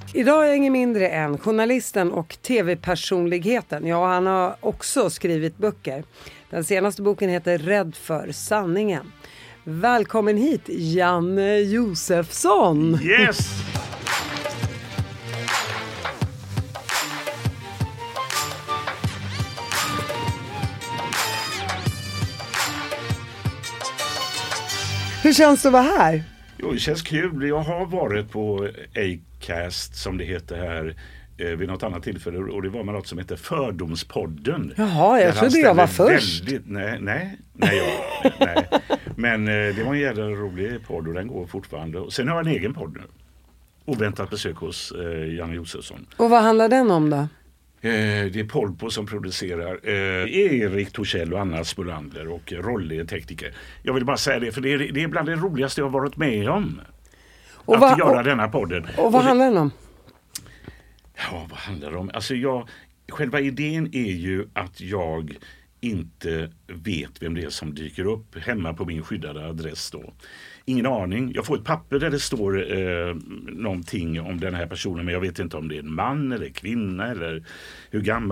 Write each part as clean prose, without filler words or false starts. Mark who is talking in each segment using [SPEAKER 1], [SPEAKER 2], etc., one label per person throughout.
[SPEAKER 1] Idag är jag ingen mindre än journalisten och tv-personligheten. Ja, han har också skrivit böcker. Den senaste boken heter Rädd för sanningen. Välkommen hit, Janne Josefsson.
[SPEAKER 2] Yes!
[SPEAKER 1] Hur känns det att vara här?
[SPEAKER 2] Jo, det känns kul. Jag har varit på Acast, som det heter här, vid något annat tillfälle, och det var med något som heter Fördomspodden.
[SPEAKER 1] Jaha, jag trodde jag var först.
[SPEAKER 2] Nej. Men det var en jävla rolig podd och den går fortfarande. Och sen har jag en egen podd nu. Oväntat besök hos Janne Josefsson.
[SPEAKER 1] Och vad handlar den om då?
[SPEAKER 2] Det är Polpo som producerar, Erik Torssell och Anna Spolander och Rolle tekniker. Jag vill bara säga det, för det är bland det roligaste jag har varit med om. Att göra denna podden.
[SPEAKER 1] Och vad handlar den om?
[SPEAKER 2] Ja, vad handlar det om? Alltså själva idén är ju att jag inte vet vem det är som dyker upp hemma på min skyddade adress då. Ingen aning. Jag får ett papper där det står någonting om den här personen, men jag vet inte om det är en man eller kvinna eller hur gammal.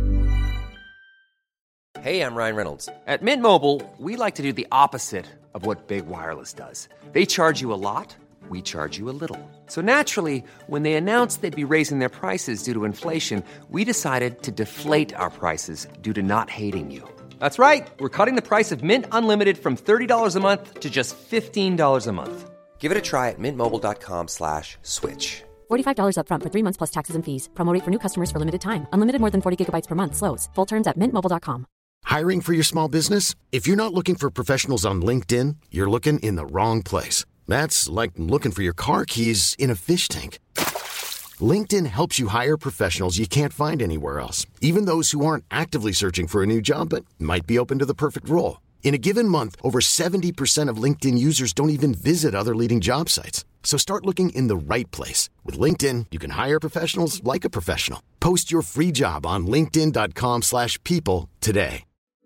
[SPEAKER 3] Hey, I'm Ryan Reynolds. At Mint Mobile, we like to do the opposite of what Big Wireless does. They charge you a lot, we charge you a little. So naturally, when they announced they'd be raising their prices due to inflation, we decided to deflate our prices due to not hating you. That's right. We're cutting the price of Mint Unlimited from $30 a month to just $15 a month. Give it a try at mintmobile.com/switch.
[SPEAKER 4] $45 up front for 3 months plus taxes and fees. Promo rate for new customers for limited time. Unlimited more than 40 gigabytes per month. Slows full terms at mintmobile.com.
[SPEAKER 5] Hiring for your small business? If you're not looking for professionals on LinkedIn, you're looking in the wrong place. That's like looking for your car keys in a fish tank. LinkedIn helps you hire professionals you can't find anywhere else, even those who aren't actively searching for a new job but might be open to the perfect role. In a given month, over 70% of LinkedIn users don't even visit other leading job sites. So start looking in the right place. With LinkedIn, you can hire professionals like a professional. Post your free job on linkedin.com/people today.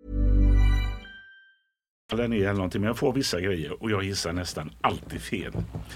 [SPEAKER 2] Den är eller någonting, men jag får vissa grejer och jag gissar nästan alltid fel.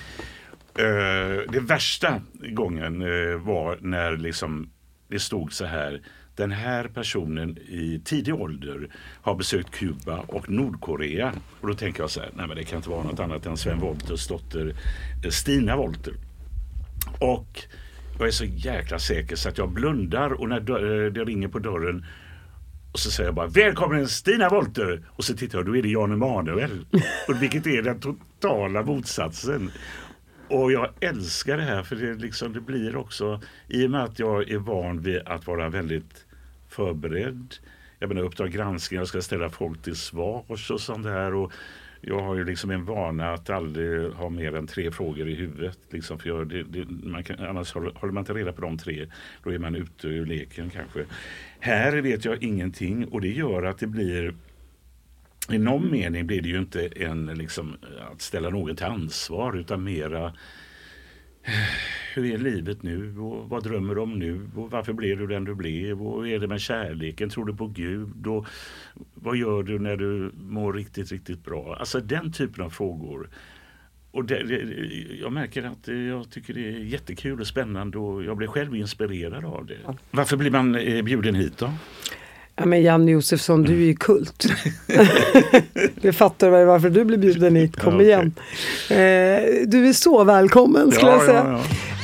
[SPEAKER 2] Det värsta gången var när liksom det stod så här: den här personen i tidig ålder har besökt Kuba och Nordkorea. Och då tänker jag så här, nej men det kan inte vara något annat än Sven Wolters dotter Stina Wolter. Och jag är så jäkla säker så att jag blundar, och när det ringer på dörren och så säger jag bara, välkommen Stina Wolter, och så tittar jag, då är det Jan Emanuel, och vilket är den totala motsatsen. Och jag älskar det här, för det blir också, i och med att jag är van vid att vara väldigt förberedd. Jag menar, Uppdrag granskning, jag ska ställa folk till svars och sånt där, och jag har ju liksom en vana att aldrig ha mer än 3 frågor i huvudet. Liksom, för annars håller man inte reda på de 3, då är man ute ur leken kanske. Här vet jag ingenting, och det gör att det blir, i någon mening blir det ju inte att ställa någon till ansvar, utan mera hur är livet nu, och vad drömmer du om nu, och varför blev du den du blev, och hur är det med kärleken, tror du på Gud, och vad gör du när du mår riktigt, riktigt bra. Alltså den typen av frågor. Och jag märker att jag tycker det är jättekul och spännande, och jag blir själv inspirerad av det. Varför blir man bjuden hit då?
[SPEAKER 1] Ja, men Janne Josefsson, du är ju kult. Det fattar väl varför du blir bjuden hit. Kom igen. Du är så välkommen, skulle jag säga.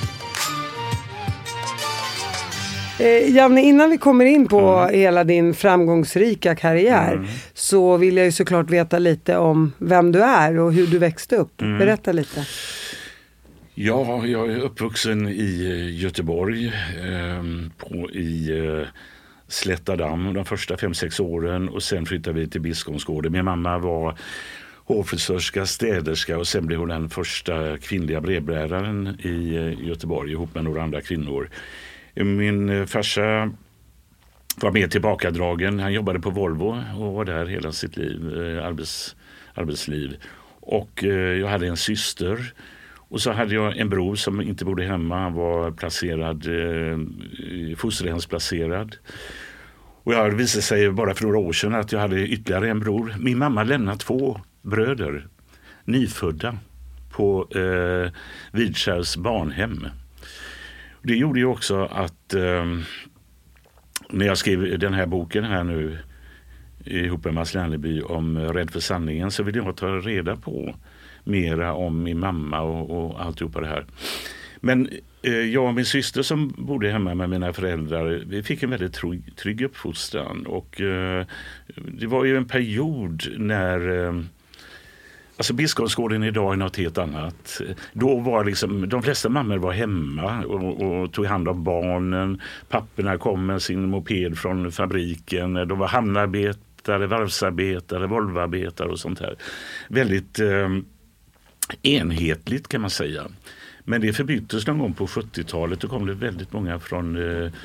[SPEAKER 1] Janne, innan vi kommer in på hela din framgångsrika karriär, så vill jag ju såklart veta lite om vem du är och hur du växte upp. Berätta lite.
[SPEAKER 2] Ja, jag är uppvuxen i Göteborg, i Slättadam de första 5-6 åren, och sen flyttade vi till Biskopsgården. Min mamma var hårfrisörska, städerska, och sen blev hon den första kvinnliga brevbäraren i Göteborg ihop med några andra kvinnor. Min farsa var mer tillbakadragen. Han jobbade på Volvo och var där hela sitt liv, arbetsliv. Och jag hade en syster. Och så hade jag en bror som inte bodde hemma. Han var placerad, fosterhemsplacerad. Och jag visade sig bara för några år sedan att jag hade ytterligare en bror. Min mamma lämnade 2 bröder, nyfödda, på Vidskärs barnhem. Det gjorde ju också att när jag skrev den här boken här nu ihop med Mats Lerneby om Rädd för sanningen, så ville jag ta reda på mera om min mamma och alltihopa det här. Men jag och min syster som bodde hemma med mina föräldrar, vi fick en väldigt trygg uppfostran. Och det var ju en period när... Alltså Biskopsgården idag är något helt annat. Då var liksom, de flesta mammor var hemma och tog hand om barnen. Papporna kom med sin moped från fabriken. De var hamnarbetare, varvsarbetare, Volvoarbetare och sånt här. Väldigt enhetligt kan man säga. Men det förbyttes någon gång på 70-talet. Då kom det väldigt många från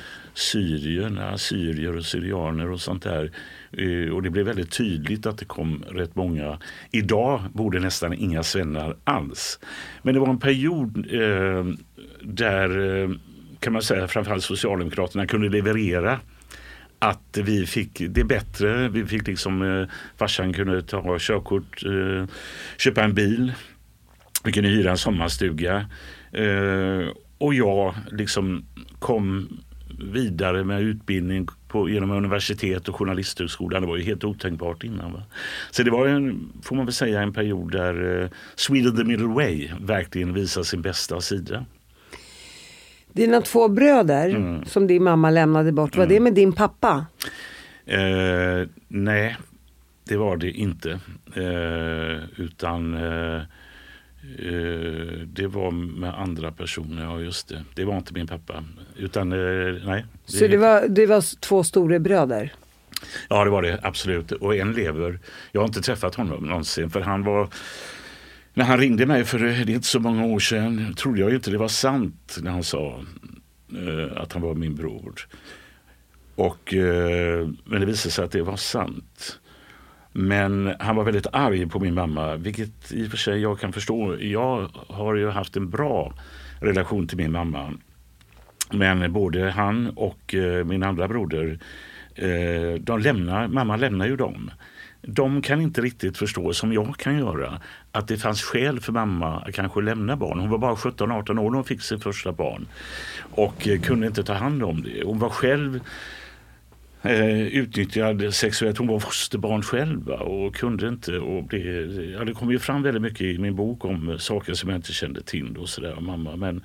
[SPEAKER 2] syrier och syrianer och sånt där. Och det blev väldigt tydligt att det kom rätt många. Idag bor det nästan inga svennar alls. Men det var en period där kan man säga framförallt Socialdemokraterna kunde leverera att vi fick det bättre. Vi fick liksom, farsan kunde ta körkort, köpa en bil. Vi kunde hyra en sommarstuga. Och jag liksom kom vidare med utbildning genom universitet och journalisthögskolan. Det var ju helt otänkbart innan. Va? Så det var får man väl säga, en period där Sweden the Middle Way verkligen visade sin bästa sida.
[SPEAKER 1] Dina 2 bröder som din mamma lämnade bort, var det med din pappa?
[SPEAKER 2] Nej, det var det inte. Utan... det var med andra personer, ja just det. Det var inte min pappa. Utan, nej.
[SPEAKER 1] Så det var 2 stora bröder?
[SPEAKER 2] Ja, det var det, absolut. Och en lever. Jag har inte träffat honom någonsin. För han var... När han ringde mig för det är inte så många år sedan, trodde jag ju inte det var sant när han sa att han var min bror. Och, men det visade sig att det var sant. Men han var väldigt arg på min mamma, vilket i och för sig jag kan förstå. Jag har ju haft en bra relation till min mamma. Men både han och min andra broder, mamma lämnar ju dem. De kan inte riktigt förstå, som jag kan göra, att det fanns skäl för mamma att kanske lämna barn. Hon var bara 17-18 år när hon fick sitt första barn. Och kunde inte ta hand om det. Hon var själv... utnyttjad sexuellt. Hon var fosterbarn själv och kunde inte, och det kom ju fram väldigt mycket i min bok om saker som jag inte kände till och sådär om mamma, men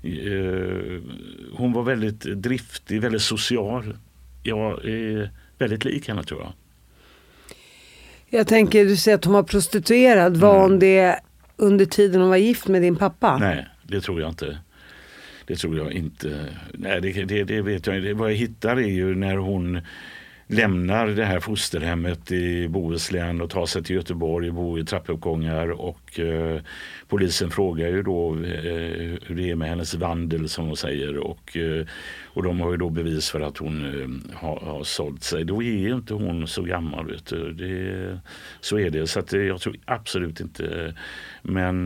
[SPEAKER 2] hon var väldigt driftig, väldigt social. Jag är väldigt lik henne, tror jag.
[SPEAKER 1] Jag tänker, du säger att hon var prostituerad. Var hon det under tiden hon var gift med din pappa?
[SPEAKER 2] Nej, det tror jag inte. Det tror jag inte. Nej, det vet jag inte. Vad jag hittar är ju när hon lämnar det här fosterhemmet i Bohuslän och tar sig till Göteborg och bor i trappuppgångar. Och polisen frågar ju då hur det är med hennes vandel, som hon säger. Och de har ju då bevis för att hon har sålt sig. Då är ju inte hon så gammal, vet du. Så är det. Så att jag tror absolut inte. Men...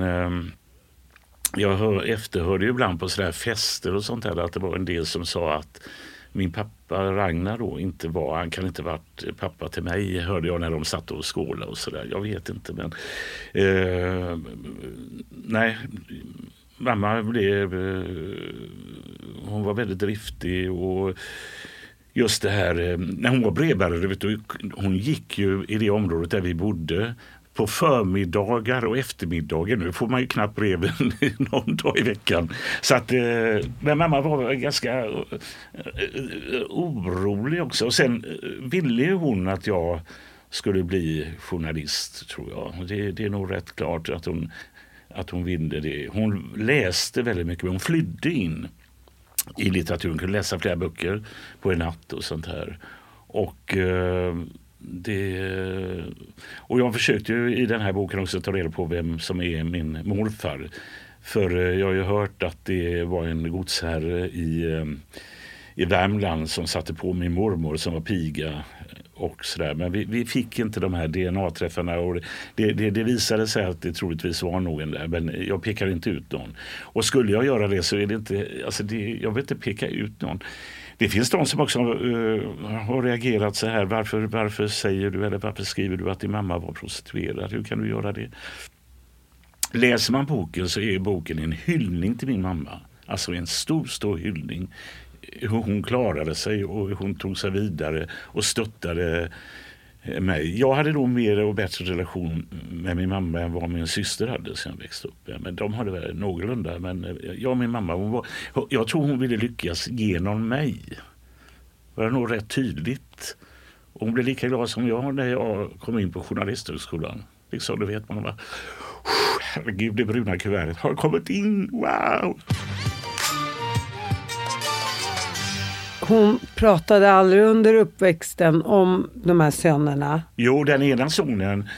[SPEAKER 2] jag efterhörde ju ibland på sådär fester och sånt där att det var en del som sa att min pappa Ragnar då han kan inte varit pappa till mig, hörde jag när de satt och skålade och sådär. Jag vet inte, men nej, mamma hon var väldigt driftig, och just det här, när hon var brevbärare, vet du, hon gick ju i det området där vi bodde på förmiddagar och eftermiddagar. Nu får man ju knappt breven någon dag i veckan. Så att, men mamma var ganska orolig också. Och sen ville hon att jag skulle bli journalist, tror jag. Det är nog rätt klart att hon ville det. Hon läste väldigt mycket, men hon flydde in i litteraturen. Kunde läsa flera böcker på en natt och sånt här. Och... och jag försökte ju i den här boken också ta reda på vem som är min morfar. För jag har ju hört att det var en godsherre i Värmland som satte på min mormor som var piga och sådär. Men vi fick inte de här DNA-träffarna, och det visade sig att det troligtvis var någon där, men jag pekar inte ut någon. Och skulle jag göra det så är det inte, alltså jag vill inte peka ut någon. Det finns de som också har reagerat så här. Varför säger du, eller varför skriver du att din mamma var prostituerad? Hur kan du göra det? Läser man boken så är boken en hyllning till min mamma. Alltså en stor hyllning. Hur hon klarade sig och hur hon tog sig vidare och stöttade mig. Jag hade då mer och bättre relation med min mamma än vad min syster hade sen jag växte upp. Men de hade väl någorlunda. Men jag och min mamma, jag tror hon ville lyckas genom mig. Det var nog rätt tydligt. Och hon blev lika glad som jag när jag kom in på journalisthögskolan. Liksom, det vet man bara, herregud, det bruna kuvertet har kommit in, wow!
[SPEAKER 1] Hon pratade aldrig under uppväxten om de här sönerna?
[SPEAKER 2] Jo, den ena sonen,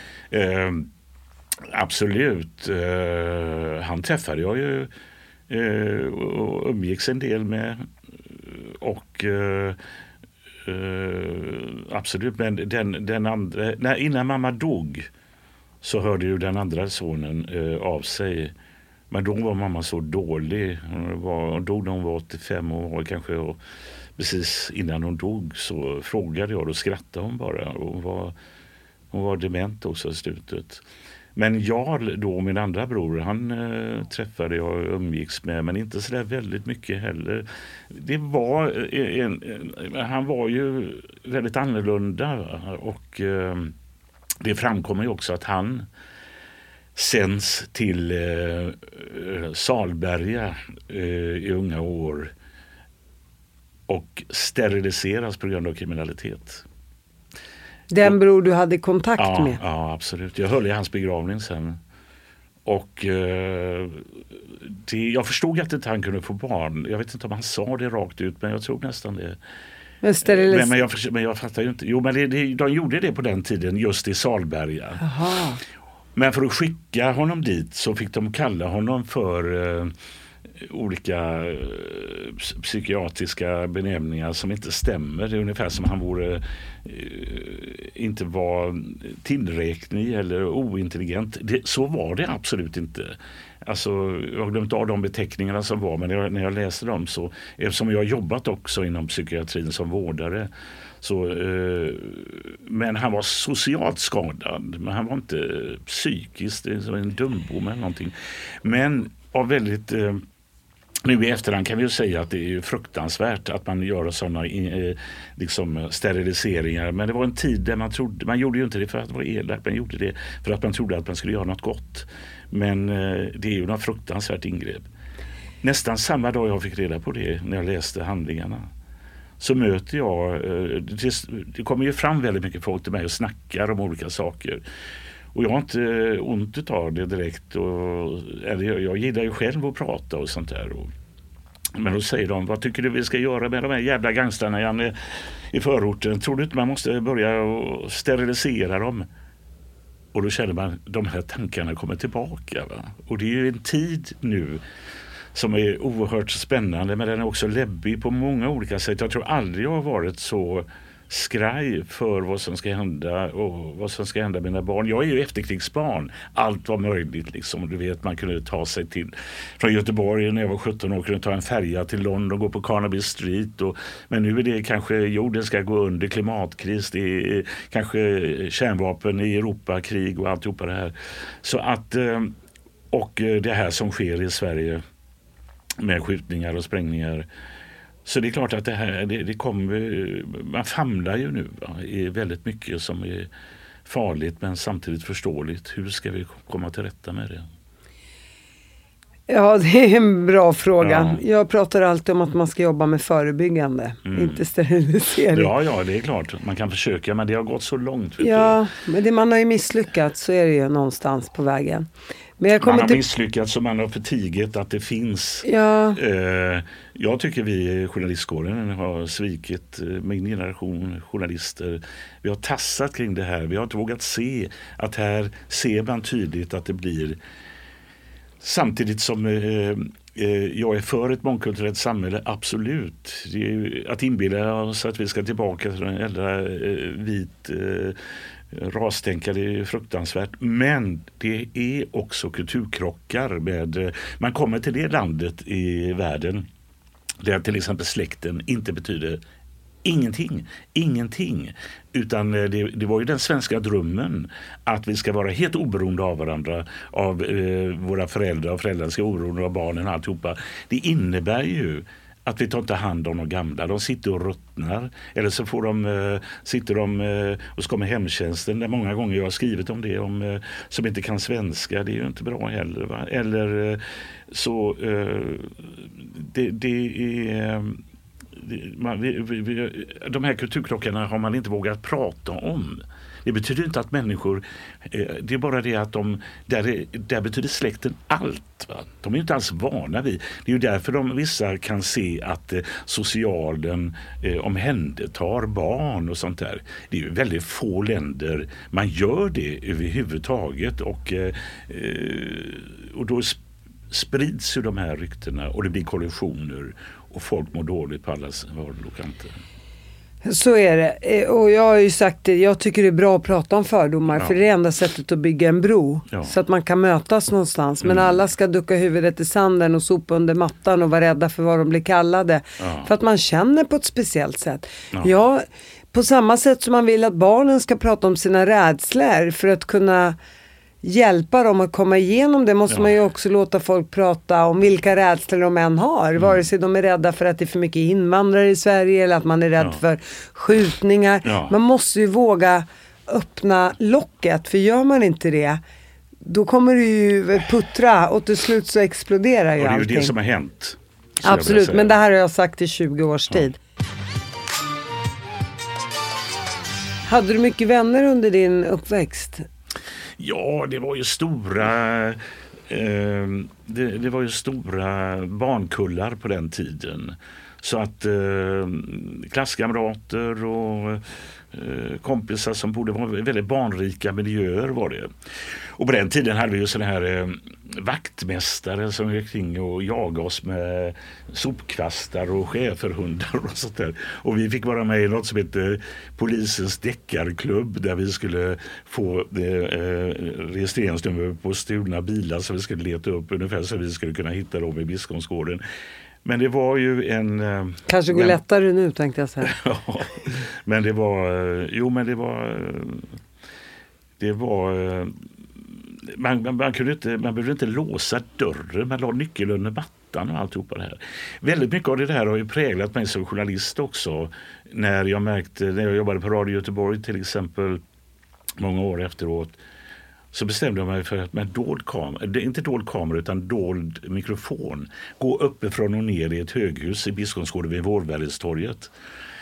[SPEAKER 2] absolut. Han träffade jag ju och umgicks en del med. Och absolut, men den andra, innan mamma dog så hörde ju den andra sonen av sig. Men då var mamma så dålig. Hon dog när hon var 85 år kanske. Och precis innan hon dog så frågade jag och skrattade hon bara. Och hon var dement också i slutet. Men jag då, min andra bror, han träffade jag och umgicks med, men inte så där väldigt mycket heller. Det var han var ju väldigt annorlunda och det framkommer ju också att han sänds till Salberga i unga år och steriliseras på grund av kriminalitet.
[SPEAKER 1] Den bror du hade kontakt med?
[SPEAKER 2] Ja, absolut. Jag höll i hans begravning sen. Och jag förstod att inte han kunde få barn. Jag vet inte om han sa det rakt ut, men jag tror nästan det. Men jag fattar ju inte. Jo, men de gjorde det på den tiden just i Salberga.
[SPEAKER 1] Aha.
[SPEAKER 2] Men för att skicka honom dit så fick de kalla honom för olika psykiatriska benämningar som inte stämmer. Det är ungefär som han inte var tillräknig eller ointelligent. Så var det absolut inte. Alltså, jag har glömt av de beteckningarna som var, men när jag läste dem så, eftersom jag har jobbat också inom psykiatrin som vårdare, så, men han var socialt skadad, men han var inte psykiskt, som en dumbom eller någonting. Men av väldigt nu i efterhand kan vi ju säga att det är ju fruktansvärt att man gör sådana liksom steriliseringar. Men det var en tid där man gjorde ju inte det för att det var elakt, man gjorde det för att man trodde att man skulle göra något gott. Men det är ju något fruktansvärt ingrepp. Nästan samma dag jag fick reda på det, när jag läste handlingarna, så möter jag, det kommer ju fram väldigt mycket folk till mig och snackar om olika saker. Och jag har inte ont av det direkt. Jag gillar ju själv att prata och sånt där. Men då säger de, vad tycker du vi ska göra med de här jävla gangsterna i förorten? Tror du inte man måste börja sterilisera dem? Och då känner man, de här tankarna kommer tillbaka. Va? Och det är ju en tid nu som är oerhört spännande, men den är också läbbig på många olika sätt. Jag tror aldrig jag har varit så skraj för vad som ska hända och vad som ska hända med mina barn. Jag är ju efterkrigsbarn. Allt var möjligt liksom. Du vet, man kunde ta sig från Göteborg när jag var 17 år, kunde ta en färja till London och gå på Carnaby Street. Men nu är det kanske jorden ska gå under, klimatkris, det är kanske kärnvapen i Europa, krig och alltihopa det här. Så att, och det här som sker i Sverige med skjutningar och sprängningar. Så det är klart att det här, det kommer, man famlar ju nu i väldigt mycket som är farligt men samtidigt förståeligt. Hur ska vi komma till rätta med det?
[SPEAKER 1] Ja, det är en bra fråga.
[SPEAKER 2] Ja.
[SPEAKER 1] Jag pratar alltid om att man ska jobba med förebyggande, inte sterilisering.
[SPEAKER 2] Ja, det är klart. Man kan försöka, men det har gått så långt.
[SPEAKER 1] Ja, men man har ju misslyckats, så är det ju någonstans på vägen. Men
[SPEAKER 2] man har misslyckats och man har förtiget att det finns.
[SPEAKER 1] Ja.
[SPEAKER 2] Jag tycker vi i journalistkåren har svikit min generation journalister. Vi har tassat kring det här. Vi har inte vågat se att här ser man tydligt att det blir, samtidigt som jag är för ett mångkulturellt samhälle, absolut. Det är ju, att inbilla oss att vi ska tillbaka till en äldre vit rastänkare är fruktansvärt, men det är också kulturkrockar med, man kommer till det landet i världen där till exempel släkten inte betyder Ingenting. Utan det var ju den svenska drömmen att vi ska vara helt oberoende av varandra, av våra föräldrar, och föräldrar ska vara oberoende av barnen och alltihopa. Det innebär ju att vi tar inte hand om de gamla. De sitter och ruttnar. Eller så sitter de och ska med hemtjänsten. Där många gånger jag har skrivit om det. Som inte kan svenska. Det är ju inte bra heller. Va? Eller så... de här kulturkrockarna har man inte vågat prata om. Det betyder inte att människor, det är bara det att där betyder släkten allt. Va? De är ju inte alls vana vid. Det är ju därför vissa kan se att socialen omhändertar barn och sånt där. Det är ju väldigt få länder man gör det överhuvudtaget och då sprids ju de här ryktena och det blir kollisioner och folk mår dåligt på alla håll och kanter.
[SPEAKER 1] Så är det. Och jag har ju sagt det, jag tycker det är bra att prata om fördomar för det är det enda sättet att bygga en bro så att man kan mötas någonstans. Men alla ska ducka huvudet i sanden och sopa under mattan och vara rädda för vad de blir kallade. För att man känner på ett speciellt sätt. Ja, på samma sätt som man vill att barnen ska prata om sina rädslor för att kunna hjälpa dem att komma igenom det måste man ju också låta folk prata om vilka rädslor de än har. Vare sig de är rädda för att det är för mycket invandrare i Sverige eller att man är rädd för skjutningar. Man måste ju våga öppna locket, för gör man inte det då kommer det ju puttra och till slut så exploderar ju allting.
[SPEAKER 2] Och det är ju det som har hänt.
[SPEAKER 1] Absolut, men det här har jag sagt i 20 års tid. Hade du mycket vänner under din uppväxt?
[SPEAKER 2] Ja, det var ju stora det var ju stora barnkullar på den tiden. Så att klasskamrater och kompisar som borde vara väldigt barnrika miljöer var det. Och på den tiden hade vi ju sådana här vaktmästare som gick kring och jagade oss med sopkvastar och schäferhundar och sånt där. Och vi fick vara med i något som heter polisens deckarklubb där vi skulle få registreringsnummer på stulna bilar som vi skulle leta upp ungefär så vi skulle kunna hitta dem i Biskopsgården. Men det var ju en...
[SPEAKER 1] Kanske går lättare nu, tänkte jag säga.
[SPEAKER 2] Ja, men det var... Man behövde inte låsa dörren, man la nyckeln under mattan och alltihopa det här. Väldigt mycket av det här har ju präglat mig som journalist också. När jag jobbade på Radio Göteborg till exempel många år efteråt, så bestämde jag mig för att med dold kamera, inte dold kamera utan dold mikrofon, gå uppifrån och ner i ett höghus i Biskopsgården vid Vårbergstorget.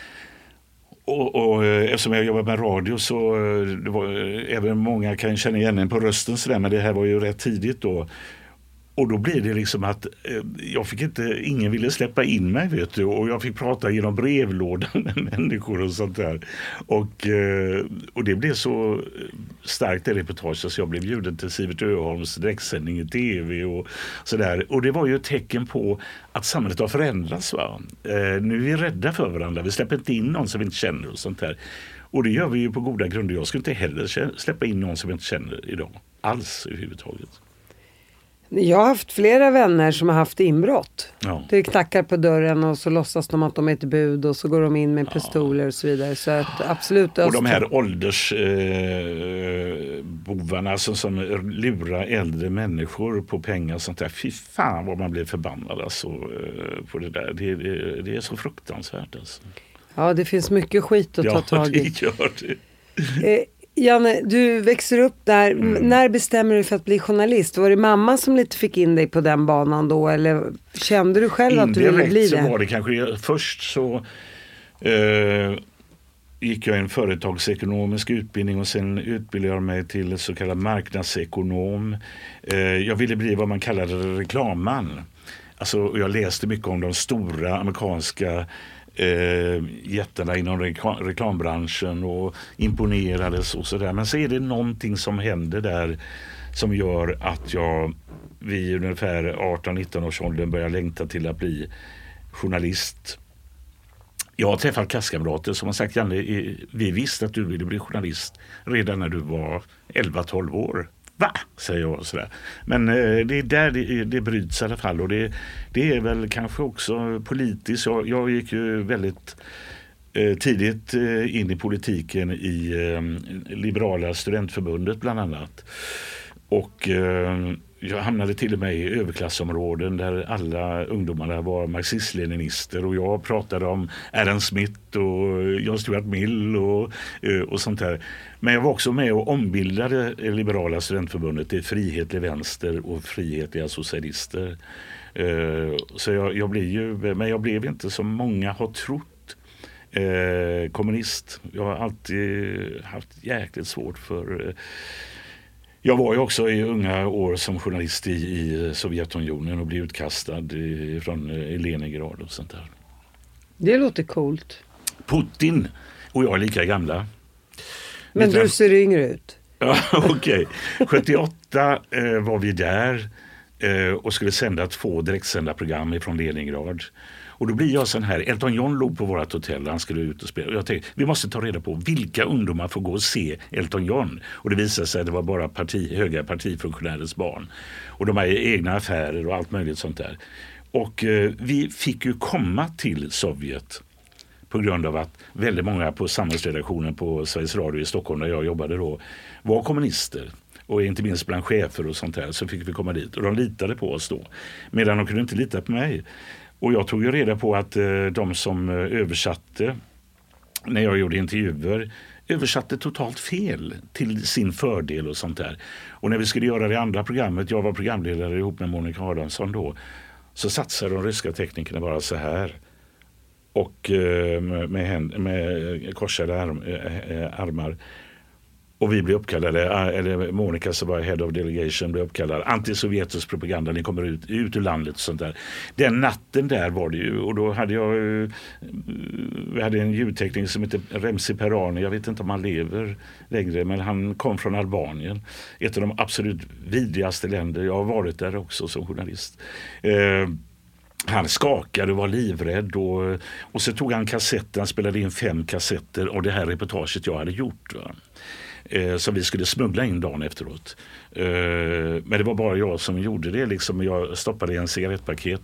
[SPEAKER 2] Och eftersom jag jobbar med radio så det var, även många kan känna igen en på rösten sådär, men det här var ju rätt tidigt då. Och då blir det liksom att ingen ville släppa in mig, vet du. Och jag fick prata genom brevlådan med människor och sånt där. Och det blev så starkt det reportaget så jag blev bjuden till Sivert Öholms direktsändning i tv och sådär. Och det var ju ett tecken på att samhället har förändrats. Va? Nu är vi rädda för varandra. Vi släpper inte in någon som vi inte känner och sånt där. Och det gör vi ju på goda grunder. Jag skulle inte heller släppa in någon som jag inte känner idag. Alls överhuvudtaget.
[SPEAKER 1] Jag har haft flera vänner som har haft inbrott.
[SPEAKER 2] Ja.
[SPEAKER 1] Det knackar på dörren och så låtsas de att de är ett bud och så går de in med pistoler och så vidare. Så att absolut.
[SPEAKER 2] Och de här åldersbovarna som lurar äldre människor på pengar och sånt där. Fy fan vad man blir förbannad alltså, på det där. Det är så fruktansvärt alltså.
[SPEAKER 1] Ja, det finns mycket skit att ta tag i.
[SPEAKER 2] Ja, det gör det.
[SPEAKER 1] Janne, du växer upp där. När bestämmer du för att bli journalist? Var det mamma som lite fick in dig på den banan då? Eller kände du själv att du ville bli det?
[SPEAKER 2] Så var det kanske. Först så gick jag en företagsekonomisk utbildning och sen utbildade jag mig till så kallad marknadsekonom. Jag ville bli vad man kallade reklamman. Alltså, jag läste mycket om de stora amerikanska jättarna inom reklambranschen och imponerades och sådär. Men så är det någonting som händer där som gör att jag vid ungefär 18-19 års åldern börjar längta till att bli journalist. Jag har träffat klasskamrater som har sagt, Janne, vi visste att du ville bli journalist redan när du var 11-12 år. Va? Säger jag sådär. Men det är där det bryts i alla fall. Och det är väl kanske också politiskt. Jag gick ju väldigt tidigt in i politiken i Liberala studentförbundet bland annat. Och jag hamnade till och med i överklassområden där alla ungdomarna var marxist-leninister och jag pratade om Adam Smith och John Stuart Mill och sånt där. Men jag var också med och ombildade Liberala studentförbundet till Frihetlig vänster och Frihetliga socialister. Så jag blev inte som många har trott kommunist. Jag har alltid haft jäkligt svårt för... Jag var ju också i unga år som journalist i Sovjetunionen och blev utkastad från Leningrad och sånt där.
[SPEAKER 1] Det låter coolt.
[SPEAKER 2] Putin och jag är lika gamla.
[SPEAKER 1] Men du ser yngre ut.
[SPEAKER 2] Ja, okej. 78 var vi där och skulle sända 2 direktsända program från Leningrad. Och då blir jag sån här, Elton John låg på vårt hotell, han skulle ut och spela. Och jag tänkte, vi måste ta reda på vilka ungdomar får gå och se Elton John. Och det visade sig att det var bara höga partifunktionärers barn. Och de har egna affärer och allt möjligt sånt där. Och vi fick ju komma till Sovjet på grund av att väldigt många på samhällsredaktionen på Sveriges Radio i Stockholm där jag jobbade då var kommunister. Och inte minst bland chefer och sånt där så fick vi komma dit. Och de litade på oss då. Medan de kunde inte lita på mig. Och jag tog ju reda på att de som översatte när jag gjorde intervjuer översatte totalt fel till sin fördel och sånt där. Och när vi skulle göra det andra programmet, jag var programledare ihop med Monica Adamsson då, så satsade de ryska teknikerna bara så här. Och med korsade armar. Och vi blev uppkallade, eller Monica som var head of delegation blev uppkallad. Antisovjetisk propaganda, ni kommer ut ur landet och sånt där. Den natten där var det ju, och då hade vi hade en ljudtekniker som heter Remzi Perani. Jag vet inte om han lever längre, men han kom från Albanien. Ett av de absolut vidrigaste länder. Jag har varit där också som journalist. Han skakade och var livrädd och så tog han kassetten, han spelade in 5 kassetter av det här reportaget jag hade gjort. Va? Som vi skulle smuggla in dagen efteråt. Men det var bara jag som gjorde det. Liksom. Jag stoppade i en cigarettpaket.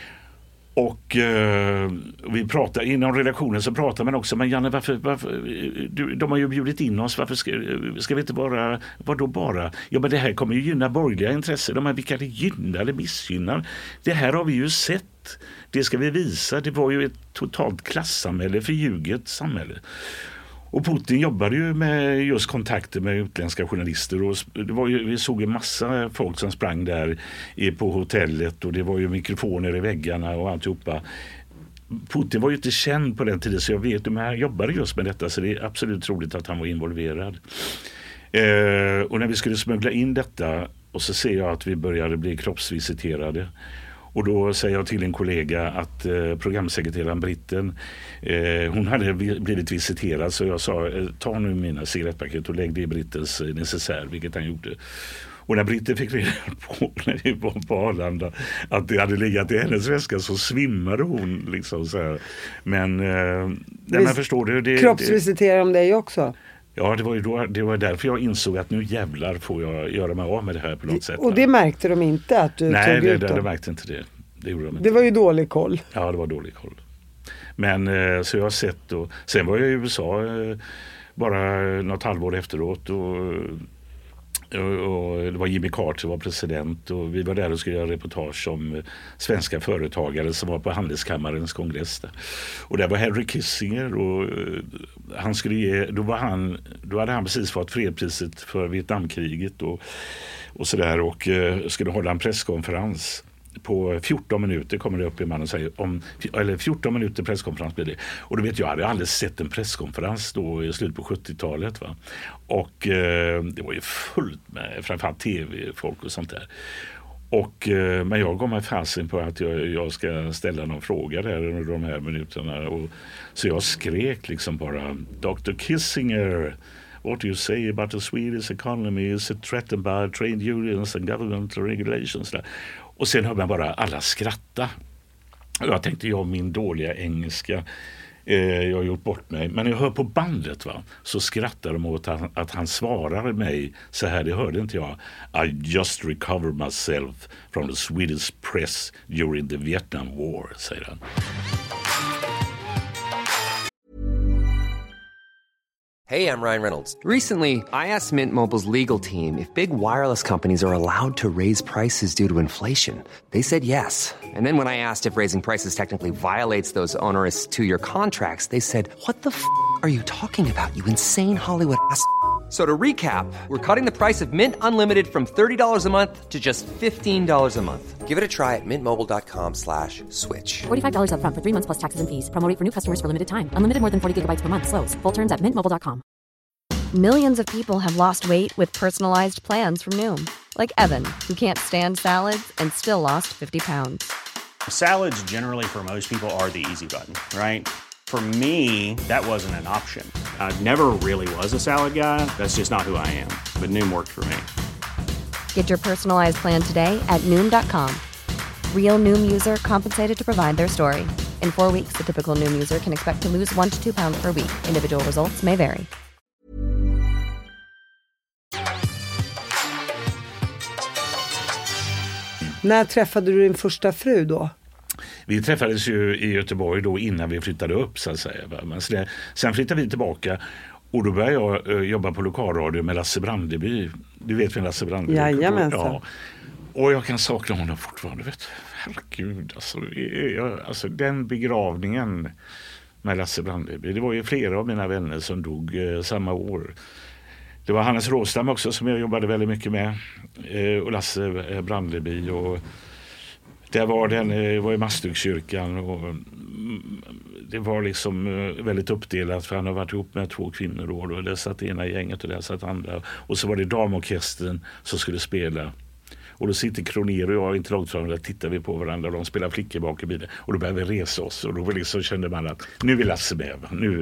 [SPEAKER 2] Och vi pratade, inom redaktionen så pratade man också, men Janne, varför de har ju bjudit in oss, varför ska vi inte bara, vadå bara? Ja, men det här kommer ju gynna borgerliga intressen, de här vilka det gynnar eller missgynnar. Det här har vi ju sett, det ska vi visa, det var ju ett totalt klassamhälle, förljuget samhälle. Och Putin jobbade ju med just kontakter med utländska journalister och vi såg en massa folk som sprang där på hotellet och det var ju mikrofoner i väggarna och alltihopa. Putin var ju inte känd på den tiden så jag vet, men han jobbade just med detta så det är absolut troligt att han var involverad. Och när vi skulle smuggla in detta och så ser jag att vi började bli kroppsvisiterade. Och då säger jag till en kollega att programsekreteraren Britten, hon hade blivit visiterad så jag sa, ta nu mina cigarettpaket och lägg det i Brittens necessär, vilket han gjorde. Och när Britten fick reda på, när vi var på Arlanda, att det hade legat i hennes väska så svimmade hon liksom så här. Men när man förstår det...
[SPEAKER 1] Kroppsvisiterar om dig också?
[SPEAKER 2] Ja, det var därför jag insåg att nu jävlar får jag göra mig av med det här på något sätt.
[SPEAKER 1] Och det märkte de inte att du tog ut dem?
[SPEAKER 2] Nej, de märkte inte det. Det gjorde de inte.
[SPEAKER 1] Det var ju dålig koll.
[SPEAKER 2] Ja, det var dålig koll. Men så jag har sett och sen var jag i USA bara något halvår efteråt och det var Jimmy Carter som var president och vi var där och skulle göra reportage om svenska företagare som var på Handelskammarens kongress där. Och där var Henry Kissinger och han skulle ge, då hade han precis fått fredpriset för Vietnamkriget och sådär och skulle hålla en presskonferens. På 14 minuter kommer det upp en man och säger eller 14 minuter presskonferens blir det. Och då vet jag hade aldrig sett en presskonferens då i slutet på 70-talet va. Och det var ju fullt med framförallt tv-folk och sånt där. Och men jag gav mig fasen på att jag ska ställa någon fråga där under de här minuterna och så jag skrek liksom bara Dr. Kissinger, what do you say about the Swedish economy? Is it threatened by trade unions and governmental regulations? Och sen hör man bara alla skratta. Jag tänkte min dåliga engelska, jag har gjort bort mig. Men när jag hör på bandet så skrattar de åt att han svarar mig så här, det hörde inte jag. I just recovered myself from the Swedish press during the Vietnam War, säger han.
[SPEAKER 3] Hey, I'm Ryan Reynolds. Recently, I asked Mint Mobile's legal team if big wireless companies are allowed to raise prices due to inflation. They said yes. And then when I asked if raising prices technically violates those onerous two-year contracts, they said, "What the f*** are you talking about, you insane Hollywood ass?" So to recap, we're cutting the price of Mint Unlimited from $30 a month to just $15 a month. Give it a try at mintmobile.com/switch.
[SPEAKER 4] $45 up front for 3 months plus taxes and fees. Promo rate for new customers for limited time. Unlimited more than 40 gigabytes per month. Slows full terms at mintmobile.com.
[SPEAKER 6] Millions of people have lost weight with personalized plans from Noom. Like Evan, who can't stand salads and still lost 50 pounds.
[SPEAKER 7] Salads generally for most people are the easy button, right? For me, that wasn't an option. I never really was a salad guy. That's just not who I am. But Noom worked for me.
[SPEAKER 6] Get your personalized plan today at Noom.com. Real Noom user compensated to provide their story. In 4 weeks, the typical Noom user can expect to lose 1 to 2 pounds per week. Individual results may vary.
[SPEAKER 1] När träffade du din första fru då?
[SPEAKER 2] Vi träffades ju i Göteborg då innan vi flyttade upp så att säga. Men sen flyttade vi tillbaka och då började jag jobba på lokalradio med Lasse Brandeby. Du vet vem Lasse Brandeby är?
[SPEAKER 1] Jajamensan.
[SPEAKER 2] Ja. Och jag kan sakna honom fortfarande. Vet du. Herregud, alltså den begravningen med Lasse Brandeby. Det var ju flera av mina vänner som dog samma år. Det var Hannes Råstam också som jag jobbade väldigt mycket med. Och Lasse Brandeby och det var i Masthugskyrkan och det var liksom väldigt uppdelat för han har varit ihop med 2 kvinnor då och det satt ena gänget och det satt andra och så var det damorkestern som skulle spela och då sitter Kroner och jag inte långt från där tittar vi på varandra och de spelar flickor bak i bilen och då började vi resa oss och då liksom kände man att nu är Lasse med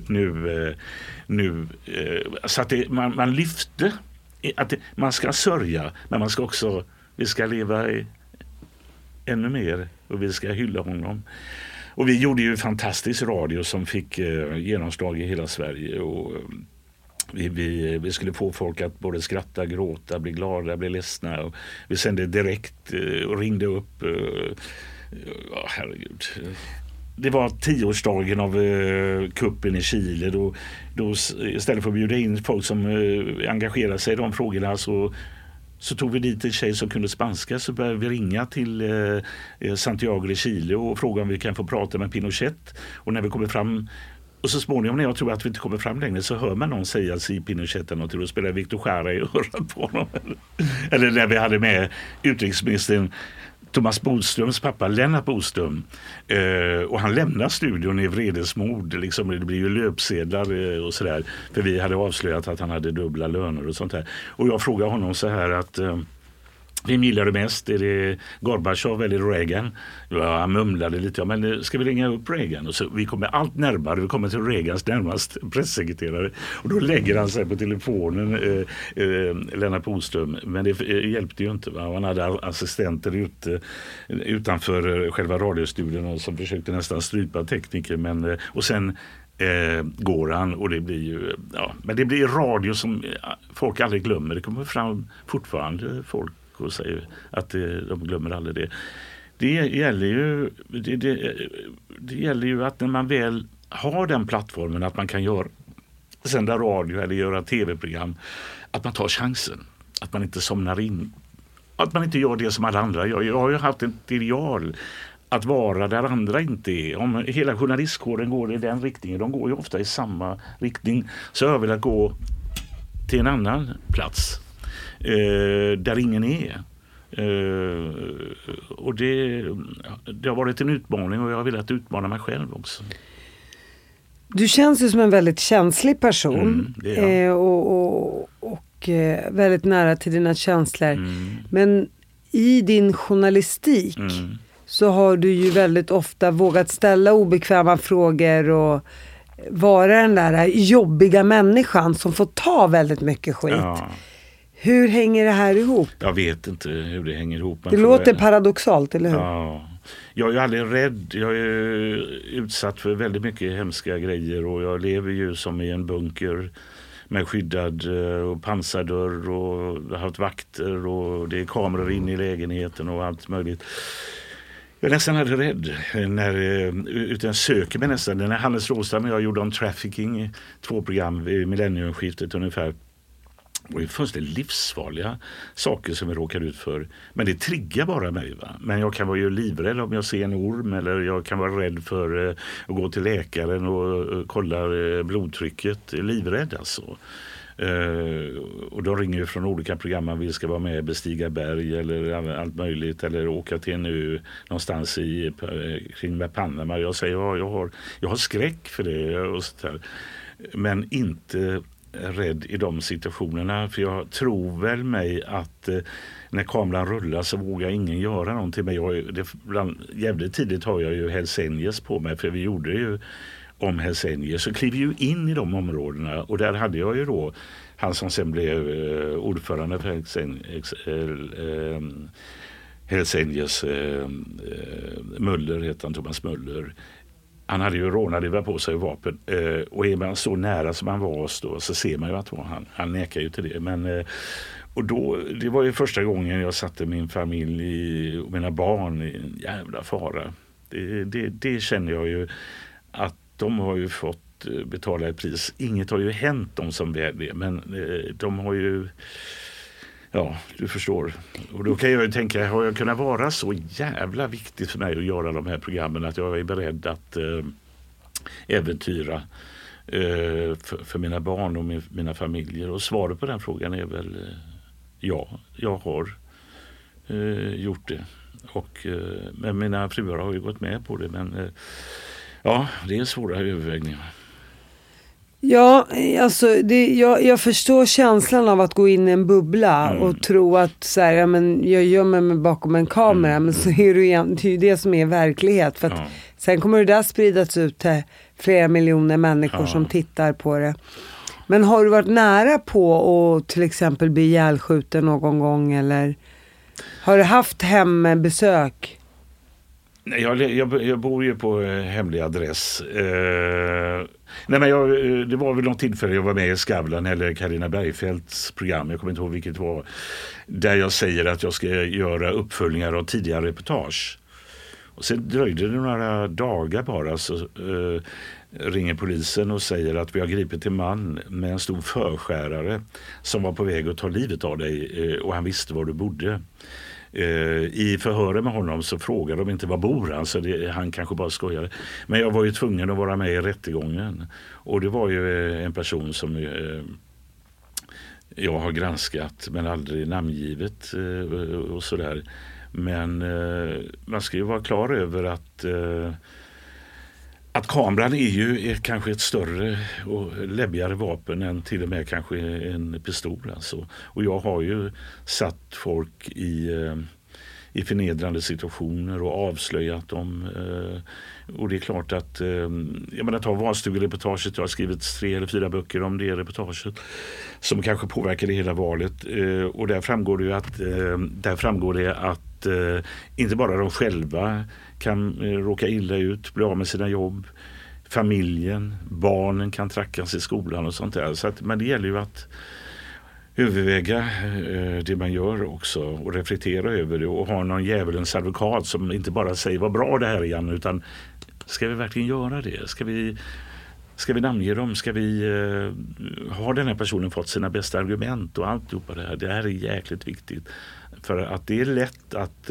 [SPEAKER 2] så att man lyfte att man ska sörja men man ska också vi ska leva ännu mer och vi ska hylla honom. Och vi gjorde ju fantastisk radio som fick genomslag i hela Sverige och vi skulle få folk att både skratta, gråta, bli glada, bli ledsna och vi sände direkt och ringde upp herregud. Det var 10-årsdagen av kuppen i Chile då istället för att bjuda in folk som engagerade sig i de frågorna så tog vi dit en tjej som kunde spanska så började vi ringa till Santiago de Chile och fråga om vi kan få prata med Pinochet och när vi kommer fram och så småningom när jag tror att vi inte kommer fram längre så hör man någon säga att si Pinochet och då spelar Victor Jara i örat på honom eller när vi hade med utrikesministern Thomas Bodströms pappa Lennart Bodström och han lämnar studion i vredesmod liksom, det blir ju löpsedlar och sådär för vi hade avslöjat att han hade dubbla löner och sånt här och jag frågade honom så här att vem gillade mest? Är det Gorbachev eller Reagan? Ja, han mumlade lite. Ja, men ska vi ringa upp Reagan? Och så, vi kommer allt närmare. Vi kommer till Reagans närmast pressekreterare. Och då lägger han sig på telefonen, Lennart Bodström. Men det hjälpte ju inte. Va? Han hade assistenter utanför själva radiostudion som försökte nästan strypa tekniker. Men, och sen går han och det blir ju... Ja, men det blir radio som folk aldrig glömmer. Det kommer fram fortfarande folk och säger att de glömmer aldrig det. Det gäller ju att när man väl har den plattformen att man kan sända radio eller göra tv-program att man tar chansen. Att man inte somnar in. Att man inte gör det som alla andra gör. Jag har ju haft ett ideal att vara där andra inte är. Om hela journalistkåren går i den riktningen, de går ju ofta i samma riktning, så jag vill gå till en annan plats där ingen är. Och det har varit en utmaning och jag har velat utmana mig själv också.
[SPEAKER 1] Du känns ju som en väldigt känslig person och väldigt nära till dina känslor. Men i din journalistik så har du ju väldigt ofta vågat ställa obekväma frågor och vara den där jobbiga människan som får ta väldigt mycket skit. Ja. Hur hänger det här ihop?
[SPEAKER 2] Jag vet inte hur det hänger ihop.
[SPEAKER 1] Det låter paradoxalt, eller hur?
[SPEAKER 2] Ja. Jag är ju aldrig rädd. Jag är utsatt för väldigt mycket hemska grejer och jag lever ju som i en bunker med skyddad och pansardörr och jag har haft vakter och det är kameror in i lägenheten och allt möjligt. Jag är nästan rädd utan jag söker mig nästan. När Hannes Råstam och jag gjorde om trafficking 2 program vid millenniumskiftet ungefär. Det var ju fullständigt livsfarliga saker som vi råkade ut för. Men det triggar bara mig. Va? Men jag kan vara ju livrädd om jag ser en orm. Eller jag kan vara rädd för att gå till läkaren och kolla blodtrycket. Livrädd alltså. Och de ringer ju från olika program. Man vill ska vara med, bestiga berg eller allt möjligt. Eller åka till en ö någonstans kring med Panama. Jag säger jag har skräck för det och så där. Men inte rädd i de situationerna, för jag tror väl mig att när kameran rullar så vågar ingen göra någonting. Men jävligt tidigt har jag ju Hells Angels på mig, för vi gjorde ju om Hells Angels, så klev ju in i de områdena och där hade jag ju då han som sen blev ordförande för Hells Angels, Möller heter han, Thomas Möller. Han hade ju rånarlivar på sig vapen och är man så nära som han var så ser man ju att han nekar ju till det. Men, och då, det var ju första gången jag satte min familj och mina barn i en jävla fara. Det känner jag ju att de har ju fått betala ett pris. Inget har ju hänt dem som väl det, men de har ju... Ja, du förstår. Och då kan jag ju tänka, har jag kunnat vara så jävla viktigt för mig att göra de här programmen att jag är beredd att äventyra för mina barn och mina familjer? Och svaret på den frågan är väl ja, jag har gjort det. Och men mina fruar har ju gått med på det, men ja, det är svåra övervägningar.
[SPEAKER 1] Ja, alltså jag förstår känslan av att gå in i en bubbla och tro att så här, ja, men jag gömmer mig bakom en kamera, men så är det ju det som är verklighet. För att sen kommer det där spridas ut till flera miljoner människor som tittar på det. Men har du varit nära på att till exempel bli ihjälskjuten någon gång, eller har du haft hembesök?
[SPEAKER 2] Jag bor ju på hemlig adress. Nej, men det var väl något tillfälle jag var med i Skavlan eller Carina Bergfeldts program, jag kommer inte ihåg vilket det var, där jag säger att jag ska göra uppföljningar av tidigare reportage. Och sen dröjde det några dagar bara, så ringer polisen och säger att vi har gripit en man med en stor förskärare som var på väg att ta livet av dig och han visste var du bodde. I förhöret med honom så frågade de inte var bor han, så han kanske bara skojade. Men jag var ju tvungen att vara med i rättegången. Och det var ju en person som jag har granskat men aldrig namngivet och sådär. Men man ska ju vara klar över att kameran är ju kanske ett större och läbbigare vapen än till och med kanske en pistol. Alltså. Och jag har ju satt folk i förnedrande situationer och avslöjat dem. Och det är klart att jag menar, ta valstugereportaget, jag har skrivit 3 eller 4 böcker om det reportaget som kanske påverkar det hela valet. Och där framgår det att inte bara de själva kan råka illa ut, bli av med sina jobb, familjen, barnen kan trackas i skolan och sånt där. Så att, men det gäller ju att överväga det man gör också och reflektera över det och ha någon djävulens advokat som inte bara säger vad bra det här igen, utan ska vi verkligen göra det? Ska vi namnge dem? Ska vi ha den här personen fått sina bästa argument och alltihopa det här? Det här är jäkligt viktigt. För att det är lätt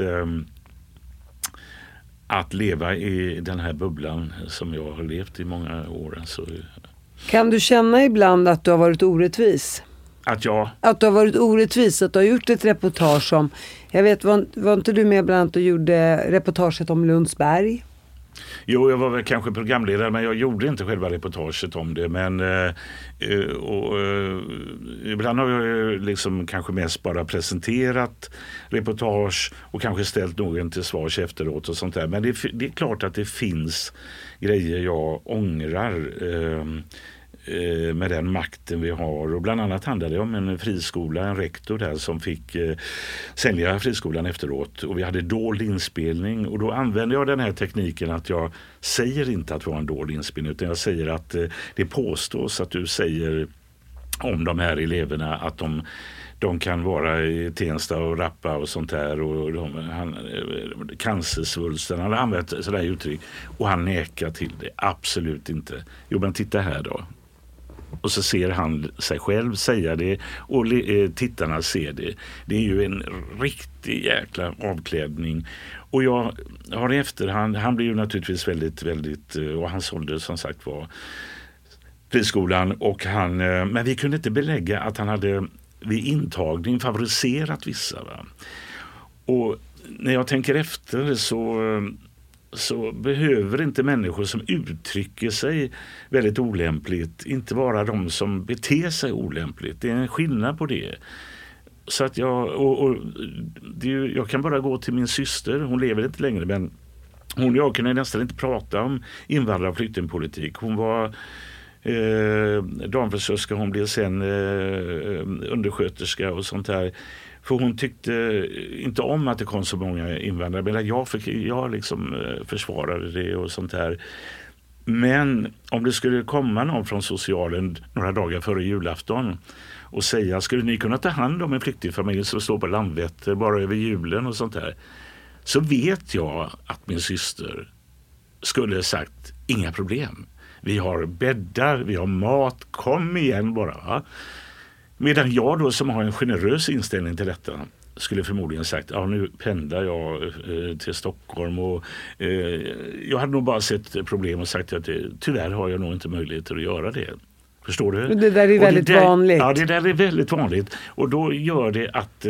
[SPEAKER 2] att leva i den här bubblan som jag har levt i många år. Så.
[SPEAKER 1] Kan du känna ibland att du har varit orättvis? Att du har varit orättvis, att du har gjort ett reportage om, jag vet, var inte du med bland annat och gjorde reportaget om Lundsberg?
[SPEAKER 2] Jo, jag var väl kanske programledare, men jag gjorde inte själva reportaget om det. Men ibland har jag liksom kanske mest bara presenterat reportage och kanske ställt någon till svars efteråt och sånt där. Men det är klart att det finns grejer jag ångrar med den makten vi har. Och bland annat handlade det om en friskola, en rektor där som fick sälja friskolan efteråt. Och vi hade dold inspelning och då använde jag den här tekniken att jag säger inte att det var en dold inspelning, utan jag säger att det påstås att du säger om de här eleverna att de kan vara i Tensta och rappa och sånt där. Och cancersvulsten, han har använt sådär uttryck. Och han nekar till det, absolut inte. Jo, men titta här då. Och så ser han sig själv säga det och tittarna ser det. Det är ju en riktig jäkla avklädning. Och jag har i efterhand, han blev ju naturligtvis väldigt, och han sålde som sagt var friskolan och men vi kunde inte belägga att han hade vid intagning favoriserat vissa. Va? Och när jag tänker efter så behöver inte människor som uttrycker sig väldigt olämpligt inte vara de som beter sig olämpligt. Det är en skillnad på det. Så att jag kan bara gå till min syster, hon lever inte längre, men hon och jag kunde nästan inte prata om invandrar- och flyktingpolitik. Hon var damfrisörska, hon blev sen undersköterska och sånt här. För hon tyckte inte om att det kom så många invandrare. Men jag liksom försvarade det och sånt här. Men om det skulle komma någon från socialen några dagar före julafton och säga, skulle ni kunna ta hand om en flyktingfamilj som står på Landvetter bara över julen och sånt här. Så vet jag att min syster skulle sagt, inga problem. Vi har bäddar, vi har mat, kom igen bara. Va? Medan jag då som har en generös inställning till detta skulle förmodligen sagt, ja nu pendlar jag till Stockholm och jag hade nog bara sett problem och sagt att tyvärr har jag nog inte möjligheter att göra det. Förstår du?
[SPEAKER 1] Det där är väldigt vanligt.
[SPEAKER 2] Ja, det där är väldigt vanligt. Och då gör det att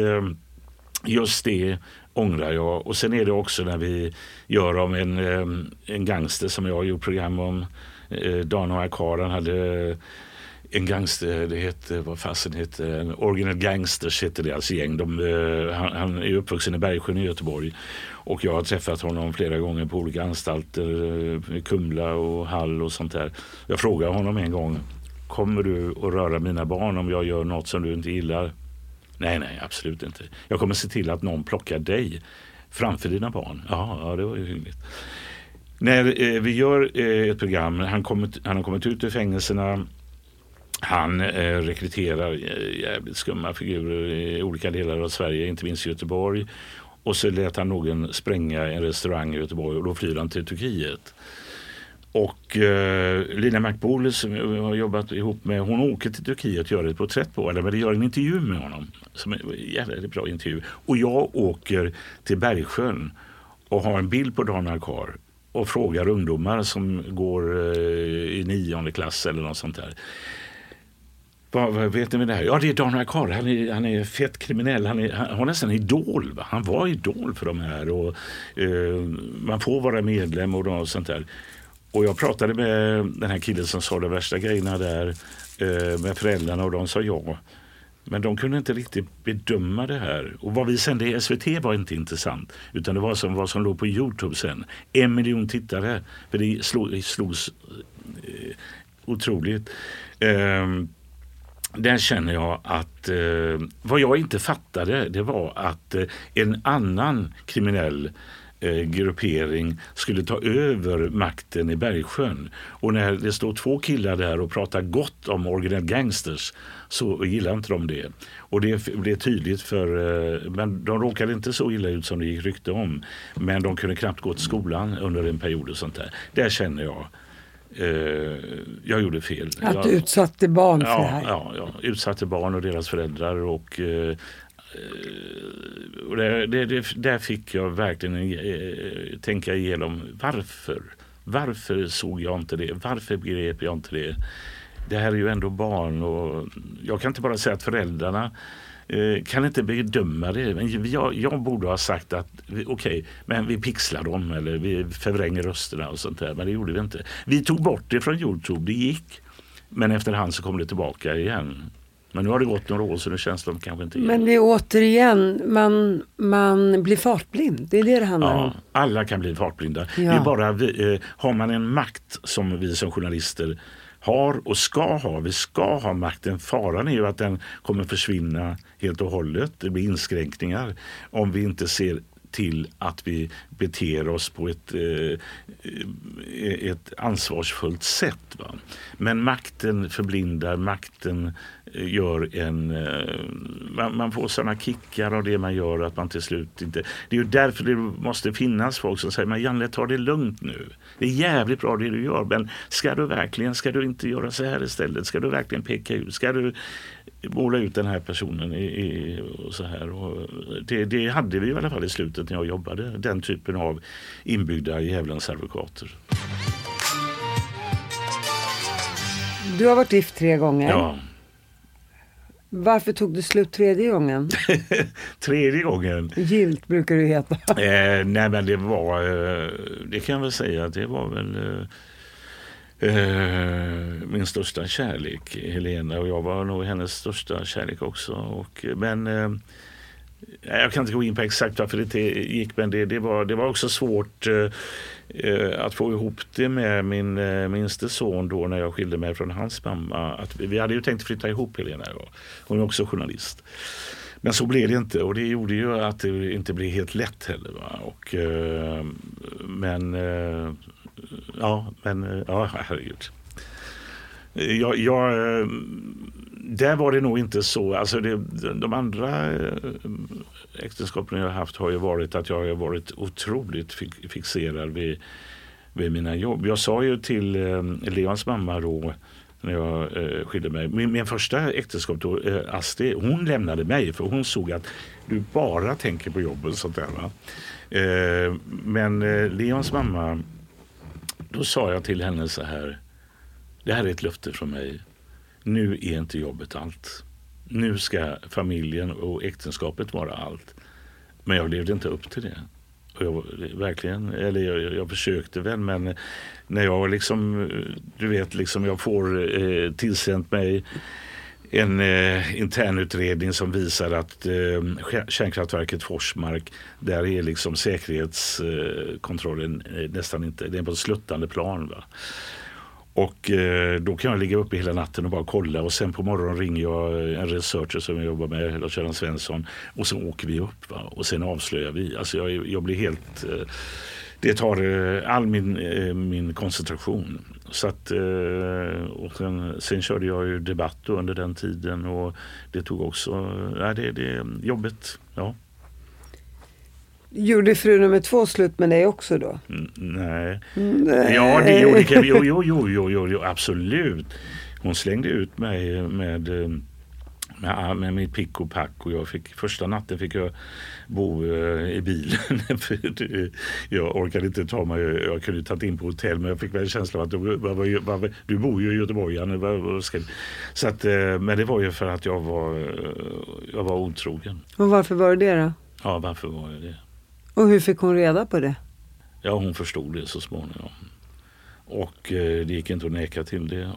[SPEAKER 2] just det ångrar jag. Och sen är det också när vi gör om en gangster som jag har gjort program om. Dan och Akaran hade en gangster, det heter, vad fasen heter, en Original Gangsters heter deras gäng. Han är uppvuxen i Bergsjön i Göteborg och jag har träffat honom flera gånger på olika anstalter, Kumla och Hall och sånt där. Jag frågade honom en gång, kommer du att röra mina barn om jag gör något som du inte gillar? Nej, absolut inte. Jag kommer se till att någon plockar dig framför dina barn. Ja, det var ju hyggligt. När vi gör ett program, han har kommit ut ur fängelserna. Han rekryterar jävligt skumma figurer i olika delar av Sverige, inte minst i Göteborg. Och så lät han någon spränga en restaurang i Göteborg och då flyr han till Turkiet. Och Lina McBoole som jag har jobbat ihop med, hon åker till Turkiet och gör ett porträtt på eller det gör en intervju med honom. Som är en jävligt bra intervju. Och jag åker till Bergsjön och har en bild på Dan Akar och frågar ungdomar som går i 9:e klass eller något sånt där. Vad vet ni med det här? Ja, det är Dan Akar. Han är fett kriminell. Han har nästan idol. Va? Han var idol för de här. Och, man får vara medlem och sånt där. Och jag pratade med den här killen som sa de värsta grejerna där med föräldrarna och de sa ja. Men de kunde inte riktigt bedöma det här. Och vad vi sände i SVT var inte intressant. Utan det var vad som låg på YouTube sen. 1 miljon tittare. För det slogs otroligt. Där känner jag att vad jag inte fattade det var att en annan kriminell gruppering skulle ta över makten i Bergsjön. Och när det står 2 killar där och pratar gott om Original Gangsters så gillar inte de det. Och det blev tydligt men de råkade inte så illa ut som det gick rykte om. Men de kunde knappt gå till skolan under en period och sånt där. Där känner jag gjorde fel.
[SPEAKER 1] Att du utsatte barn för det här?
[SPEAKER 2] Ja, utsatte barn och deras föräldrar och där fick jag verkligen tänka igenom varför såg jag inte det? Varför begrep jag inte det? Det här är ju ändå barn och jag kan inte bara säga att föräldrarna kan inte bedöma det. Men jag borde ha sagt att okej, men vi pixlar dem eller vi förvränger rösterna och sånt där. Men det gjorde vi inte. Vi tog bort det från YouTube, det gick. Men efterhand så kom det tillbaka igen. Men nu har det gått några år så nu känns de kanske inte igen.
[SPEAKER 1] Men det är återigen, man blir fartblind. Det är det handlar om.
[SPEAKER 2] Alla kan bli fartblinda. Ja. Det är bara har man en makt som vi som journalister har och ska ha. Vi ska ha makten. Faran är ju att den kommer försvinna helt och hållet. Det blir inskränkningar om vi inte ser till att vi beter oss på ett ansvarsfullt sätt. Va? Men makten förblindar, makten gör man får sådana kickar av det man gör att man till slut inte... Det är ju därför det måste finnas folk som säger, men Janne, ta det lugnt nu. Det är jävligt bra det du gör, men ska du inte göra så här istället? Ska du verkligen peka ut? Ska du måla ut den här personen och så här? Och det hade vi i alla fall i slutet när jag jobbade, den typen av inbyggda djävulens advokater.
[SPEAKER 1] Du har varit gift 3 gånger.
[SPEAKER 2] Ja.
[SPEAKER 1] Varför tog du slut 3:e gången?
[SPEAKER 2] 3:e gången?
[SPEAKER 1] Gilt brukar det heta.
[SPEAKER 2] Nej, men det var, det kan jag väl säga, det var väl min största kärlek, Helena, och jag var nog hennes största kärlek också. Men jag kan inte gå in på exakt varför det gick, men det var också svårt att få ihop det med min minste son då när jag skilde mig från hans mamma. Att vi hade ju tänkt flytta ihop, Helena och jag. Hon är också journalist. Men så blev det inte, och det gjorde ju att det inte blev helt lätt heller. Va? Herregud. Där var det nog inte så. Alltså de andra äktenskapen jag har haft har ju varit att jag har varit otroligt fixerad vid mina jobb. Jag sa ju till Leons mamma då när jag skilde mig. Min första äktenskap då, Asti, hon lämnade mig för hon såg att du bara tänker på jobb och sånt där. Va? Men Leons mamma, då sa jag till henne så här: det här är ett löfte från mig. Nu är inte jobbet allt. Nu ska familjen och äktenskapet vara allt. Men jag levde inte upp till det. Och jag försökte väl, men när jag liksom, du vet, liksom jag får tillsänt mig en internutredning som visar att kärnkraftverket Forsmark, där är liksom säkerhetskontrollen nästan inte, det är på ett sluttande plan, va. Och då kan jag ligga uppe hela natten och bara kolla, och sen på morgonen ringer jag en researcher som jag jobbar med, Lars-Göran Svensson, och så åker vi upp, va? Och sen avslöjar vi. Alltså jag blir helt... det tar all min koncentration. Så att, och sen körde jag ju debatt under den tiden, och det tog också... det är jobbet, ja.
[SPEAKER 1] Gjorde fru nummer 2 slut med dig också då?
[SPEAKER 2] Nej. Ja, det gjorde jo, absolut. Hon slängde ut mig med mitt pick och pack, och första natten fick jag bo i bilen. Jag orkade inte ta mig, jag kunde tagit in på hotell, men jag fick väl känslan av att du bor ju i Göteborg, så att, men det var ju för att jag var otrogen.
[SPEAKER 1] Och varför var det då?
[SPEAKER 2] Ja, varför var jag det?
[SPEAKER 1] Och hur fick hon reda på det?
[SPEAKER 2] Ja, hon förstod det så småningom. Och det gick inte att neka till det.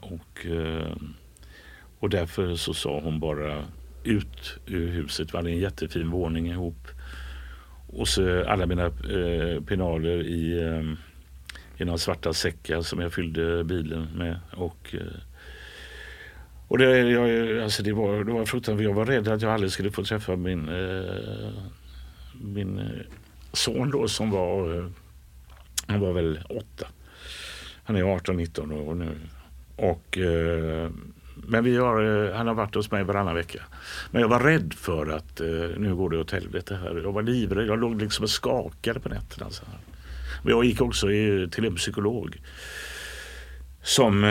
[SPEAKER 2] Och därför så sa hon bara ut ur huset. Vi hade en jättefin våning ihop. Och så alla mina penaler i några svarta säckar som jag fyllde bilen med. Och det var fruktansvärt. Jag var rädd att jag aldrig skulle få träffa min son då, som han var väl 8. Han är 18-19 år nu. Men han har varit hos mig varannan vecka. Men jag var rädd för att nu går det åt helvete här. Jag var livrädd. Jag låg liksom och skakade på nätterna. Så här. Men jag gick också till en psykolog som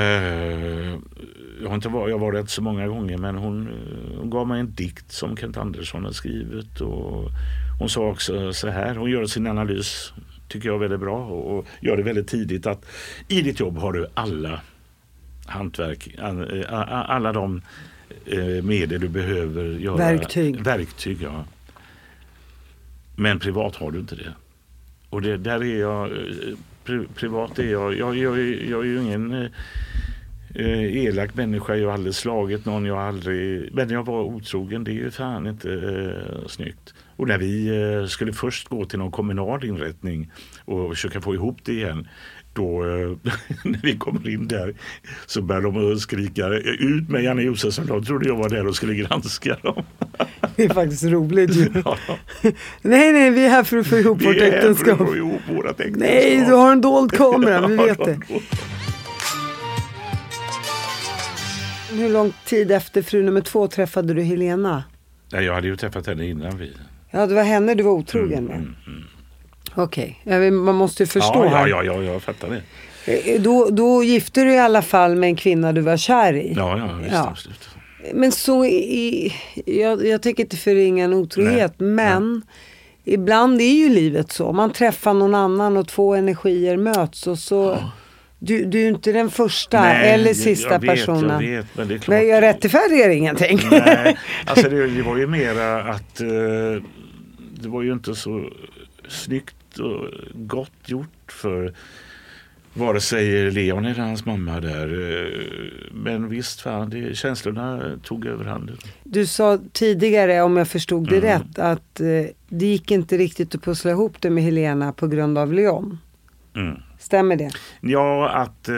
[SPEAKER 2] jag var rätt så många gånger, men hon gav mig en dikt som Kent Andersson har skrivit, och hon sa också så här, hon gör sin analys, tycker jag, väldigt bra, och gör det väldigt tidigt, att i ditt jobb har du alla hantverk, alla de medel du behöver göra. Verktyg, ja. Men privat har du inte det. Och där är jag, privat är jag är ju ingen elak människa, jag har aldrig slagit någon, men jag var otrogen, det är ju fan inte snyggt. Och när vi skulle först gå till någon kommunal inrättning och försöka få ihop det igen, då när vi kommer in där så börjar de skrika ut med Janne Josefsson. De trodde jag var där och skulle granska dem.
[SPEAKER 1] Det är faktiskt roligt ju. Ja. Nej, vi är här för att få ihop vårt äktenskap. Nej, du har en dold kamera, vi vet det. Hur lång tid efter fru nummer 2 träffade du Helena?
[SPEAKER 2] Nej, jag hade ju träffat henne innan vi.
[SPEAKER 1] Ja, det var henne du var otrogen med. Okej, man måste ju förstå här.
[SPEAKER 2] Ja, jag fattar det.
[SPEAKER 1] Då gifte du i alla fall med en kvinna du var kär i.
[SPEAKER 2] Ja, visst, absolut.
[SPEAKER 1] Men så jag tänker inte förringa en otrohet, men ibland är ju livet så. Man träffar någon annan och 2 energier möts och så... Ja. Du är inte den första eller sista personen.
[SPEAKER 2] Jag vet, men det är klart.
[SPEAKER 1] Men jag rättfärdigar ingenting.
[SPEAKER 2] Nej, alltså det var ju mera att det var ju inte så snyggt och gott gjort för vare sig Leon eller hans mamma där. Men visst fan, känslorna tog överhanden. Du
[SPEAKER 1] sa tidigare, om jag förstod det rätt, att det gick inte riktigt att pussla ihop det med Helena på grund av Leon. Stämmer det?
[SPEAKER 2] Ja, att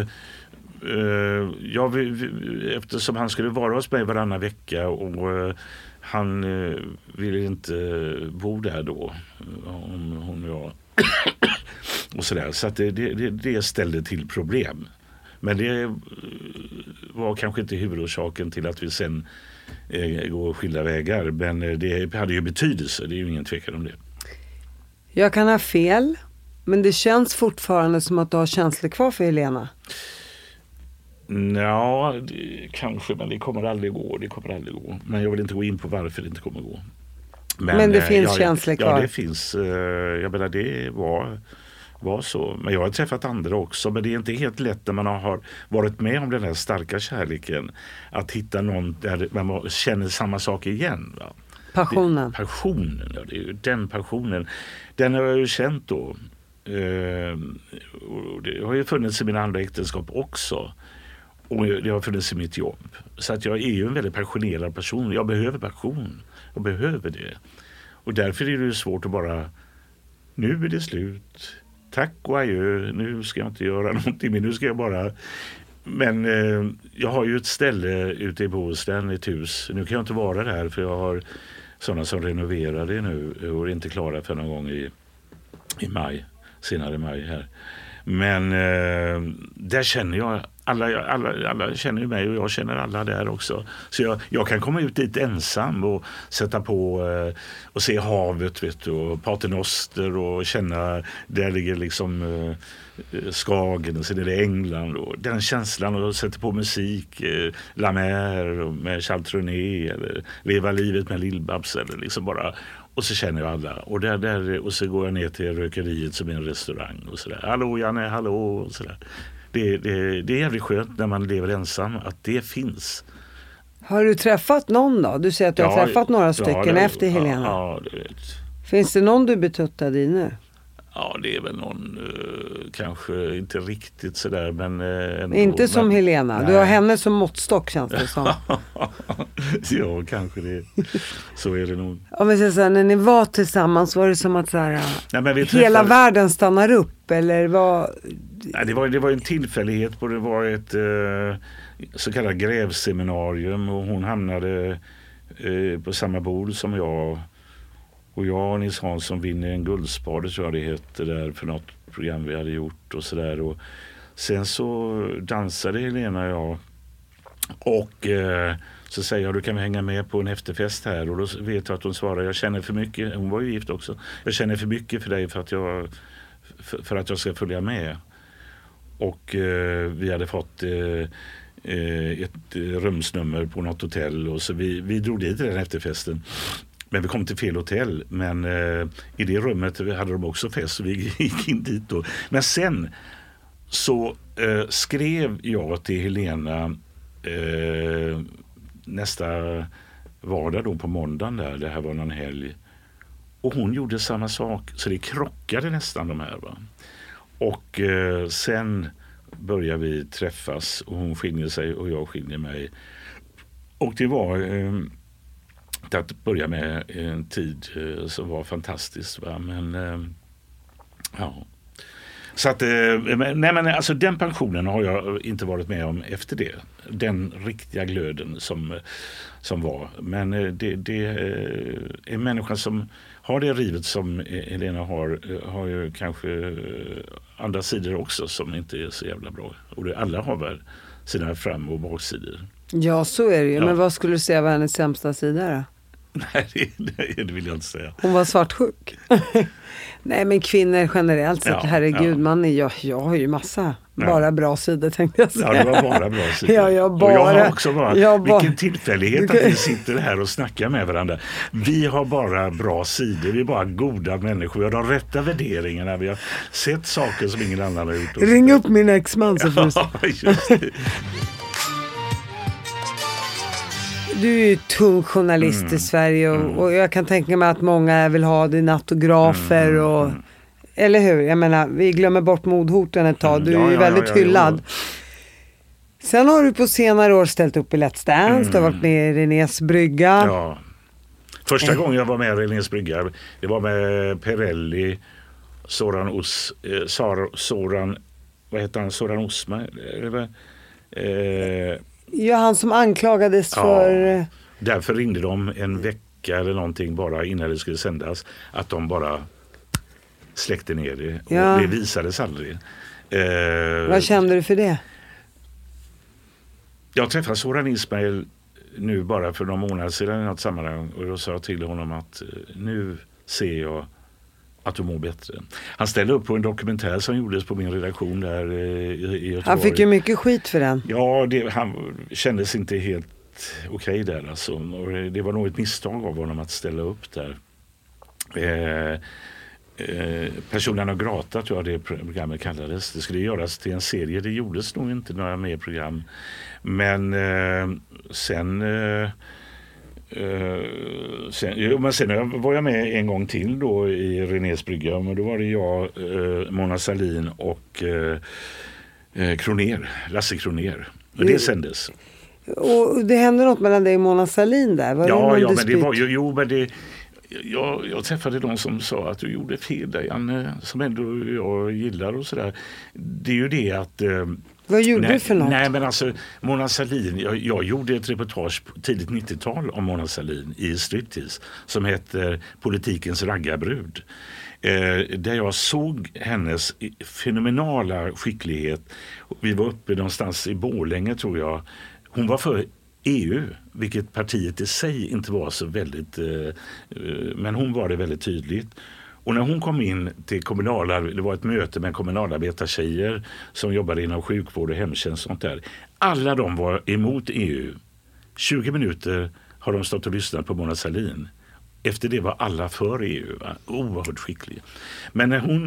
[SPEAKER 2] eftersom han skulle vara hos mig varannan vecka och han ville inte bo där då, om hon och jag och sådär. Så att det ställde till problem. Men det var kanske inte huvudorsaken till att vi sen går skilda vägar. Men det hade ju betydelse, det är ju ingen tvekan om det.
[SPEAKER 1] Jag kan ha fel, men det känns fortfarande som att du har känslor kvar för Helena.
[SPEAKER 2] Ja, kanske, men det kommer aldrig gå. Men jag vill inte gå in på varför det inte kommer gå.
[SPEAKER 1] Men det finns känslor kvar?
[SPEAKER 2] Ja, det finns. Jag menar, det var så. Men jag har träffat andra också. Men det är inte helt lätt när man har varit med om den här starka kärleken att hitta någon där man känner samma sak igen. Va?
[SPEAKER 1] Passionen.
[SPEAKER 2] Passionen, ja, det är ju den passionen. Den har jag ju känt då. Och det har ju funnits i mina andra äktenskap också. Och det har funnits i mitt jobb. Så att jag är ju en väldigt passionerad person. Jag behöver passion. Jag behöver det. Och därför är det ju svårt att bara, nu är det slut. Tack och adjö. Nu ska jag inte göra någonting. Men nu ska jag bara... Men jag har ju ett ställe ute i Bohuslän, ett hus. Nu kan jag inte vara där för jag har sådana som renoverar det nu. Och är inte klara för någon gång i maj. Senare maj här. Men där känner jag alla känner ju mig och jag känner alla där också. Så jag kan komma ut dit ensam och sätta på och se havet, vet du, och Paternoster och känna där ligger liksom Skagen och sen är det England och den känslan och sätta på musik, La Mer med Charles Trenet eller Leva livet med Lill-Babs eller liksom bara. Och så känner jag alla. Och, och så går jag ner till rökeriet som är en restaurang. Och sådär. Hallå Janne, hallå. Och sådär. Det är jävligt skönt när man lever ensam att det finns.
[SPEAKER 1] Har du träffat någon då? Du säger att du har träffat några stycken efter Helena.
[SPEAKER 2] Ja, det vet.
[SPEAKER 1] Finns det någon du betuttad i nu?
[SPEAKER 2] Ja, det är väl någon, kanske inte riktigt sådär, men ändå.
[SPEAKER 1] Inte som Helena, nej. Du har henne som måttstock känns det som.
[SPEAKER 2] Ja, kanske det. Så är det nog.
[SPEAKER 1] Ja, men så när ni var tillsammans var det som att så här,
[SPEAKER 2] nej,
[SPEAKER 1] hela världen stannar upp, eller vad?
[SPEAKER 2] Nej, det var en tillfällighet, och det var ett så kallat grävseminarium, och hon hamnade på samma bord som jag. Och jag och Nils Hansson vinner en guldspade, tror jag det heter, där för något program vi hade gjort och sådär. Och sen så dansade Helena och jag. Och så säger jag, du kan vi hänga med på en efterfest här. Och då vet jag att hon svarar, jag känner för mycket. Hon var ju gift också. Jag känner för mycket för dig för att jag ska följa med. Och vi hade fått ett rumsnummer på något hotell. Och så vi drog dit till den efterfesten. Men vi kom till fel hotell, men i det rummet hade de också fest, så vi gick in dit då. Men sen så skrev jag till Helena nästa vardag då på måndagen där, det här var någon helg. Och hon gjorde samma sak, så det krockade nästan de här, va. Och sen började vi träffas och hon skiljer sig och jag skiljer mig. Och det var... att börja med en tid som var fantastiskt, va? Men ja. Så att nej, men alltså den pensionen har jag inte varit med om efter det. Den riktiga glöden som var. Men det är människan som har det rivet som Helena har ju kanske andra sidor också som inte är så jävla bra. Och alla har väl sina fram- och baksidor.
[SPEAKER 1] Ja, så är det ju.
[SPEAKER 2] Ja.
[SPEAKER 1] Men vad skulle du säga var hennes sämsta sida då?
[SPEAKER 2] Nej, det vill jag inte säga.
[SPEAKER 1] Hon var svartsjuk. Nej, men kvinnor generellt sett,
[SPEAKER 2] Ja,
[SPEAKER 1] herregud,
[SPEAKER 2] ja.
[SPEAKER 1] Jag har ju massa
[SPEAKER 2] Ja.
[SPEAKER 1] bara bra sidor, tänkte jag säga.
[SPEAKER 2] Ja, det var bara bra sidor.
[SPEAKER 1] Ja, jag
[SPEAKER 2] Och jag har också vilken tillfällighet
[SPEAKER 1] Du kan-
[SPEAKER 2] att vi sitter här och snackar med varandra. Vi har bara bra sidor, vi är bara goda människor. Vi har de rätta värderingarna, vi har sett saker som ingen annan har gjort.
[SPEAKER 1] Ring upp min exman så får du se.
[SPEAKER 2] Ja, just det.
[SPEAKER 1] Du är ju tung journalist i Sverige och jag kan tänka mig att många vill ha dina autografer och eller hur? Jag menar, vi glömmer bort mordhoten ett tag. Du är ju väldigt hyllad. Sen har du på senare år ställt upp i Let's Dance. Du har varit med i Renés brygga.
[SPEAKER 2] Ja. Första gången jag var med i Renés brygga, det var med Perrelli, Soran Osma.
[SPEAKER 1] Ja, han som anklagades för...
[SPEAKER 2] Därför ringde de en vecka eller någonting bara innan det skulle sändas, att de bara släckte ner det.
[SPEAKER 1] Ja.
[SPEAKER 2] Och det visades aldrig.
[SPEAKER 1] Vad kände du för det?
[SPEAKER 2] Jag träffade Soran Ismail nu bara för några månader sedan i något sammanhang, och då sa jag till honom att nu ser jag att du mår bättre. Han ställde upp på en dokumentär som gjordes på min redaktion där i Göteborg.
[SPEAKER 1] Han fick ju mycket skit för den.
[SPEAKER 2] Ja, han kändes inte helt okej där alltså. Och det var nog ett misstag av honom att ställa upp där. Personen och grata tror jag det programmet kallades. Det skulle göras till en serie. Det gjordes nog inte några mer program. Men sen var jag med en gång till då i Renés brygga, men då var det jag, Mona Sahlin och Lasse Kronér. Och det sändes.
[SPEAKER 1] Och det hände något mellan dig och Mona Sahlin där? Var
[SPEAKER 2] Ja, men det var ju, jag träffade de som sa att du gjorde fel där, Janne, som ändå jag gillar och sådär. Det är ju det att...
[SPEAKER 1] Vad gjorde du för något?
[SPEAKER 2] Nej, men alltså Mona Sahlin, jag gjorde ett reportage tidigt 90-tal om Mona Sahlin i Striptease som heter Politikens raggarbrud. Där jag såg hennes fenomenala skicklighet. Vi var uppe någonstans i Borlänge tror jag. Hon var för EU, vilket partiet i sig inte var så väldigt, men hon var det väldigt tydligt. Och när hon kom in till det var ett möte med kommunalarbetartjejer som jobbade inom sjukvård och hemtjänst och sånt där. Alla de var emot EU. 20 minuter har de stått och lyssnat på Mona Sahlin. Efter det var alla för EU. Va? Oerhört skicklig. Men när hon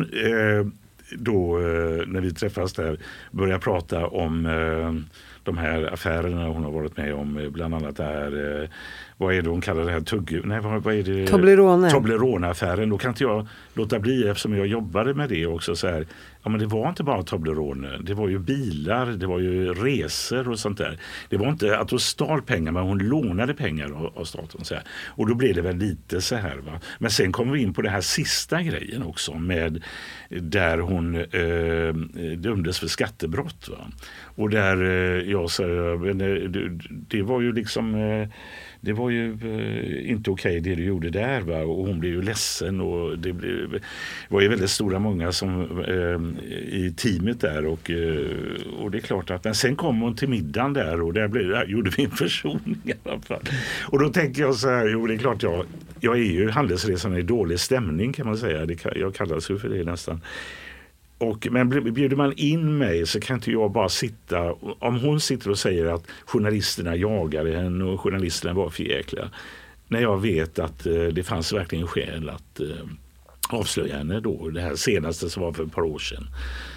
[SPEAKER 2] när vi träffas där började prata om de här affärerna hon har varit med om, bland annat det här, vad är det hon kallar det här vad är det? Toblerone-affären. Då kan inte jag låta bli, eftersom jag jobbade med det också så här. Ja, men det var inte bara Toblerone, det var ju bilar, det var ju resor och sånt där. Det var inte att hon stal pengar, men hon lånade pengar av staten så här. Och då blev det väl lite så här, va. Men sen kom vi in på den här sista grejen också med där hon dömdes för skattebrott, va. Och där jag säger, det var ju liksom det var ju inte okej det du gjorde där, va? Och hon blev ju ledsen och det var ju väldigt stora många som i teamet där och det är klart att, men sen kom hon till middagen där och där gjorde vi en försoning i alla fall. Och då tänker jag så här, jo det är klart jag är ju handelsresan i dålig stämning kan man säga, jag kallas ju för det nästan. Men bjuder man in mig så kan inte jag bara sitta, om hon sitter och säger att journalisterna jagade henne och journalisterna var för jäkla, när jag vet att det fanns verkligen skäl att avslöja henne då, det här senaste som var för ett par år sedan.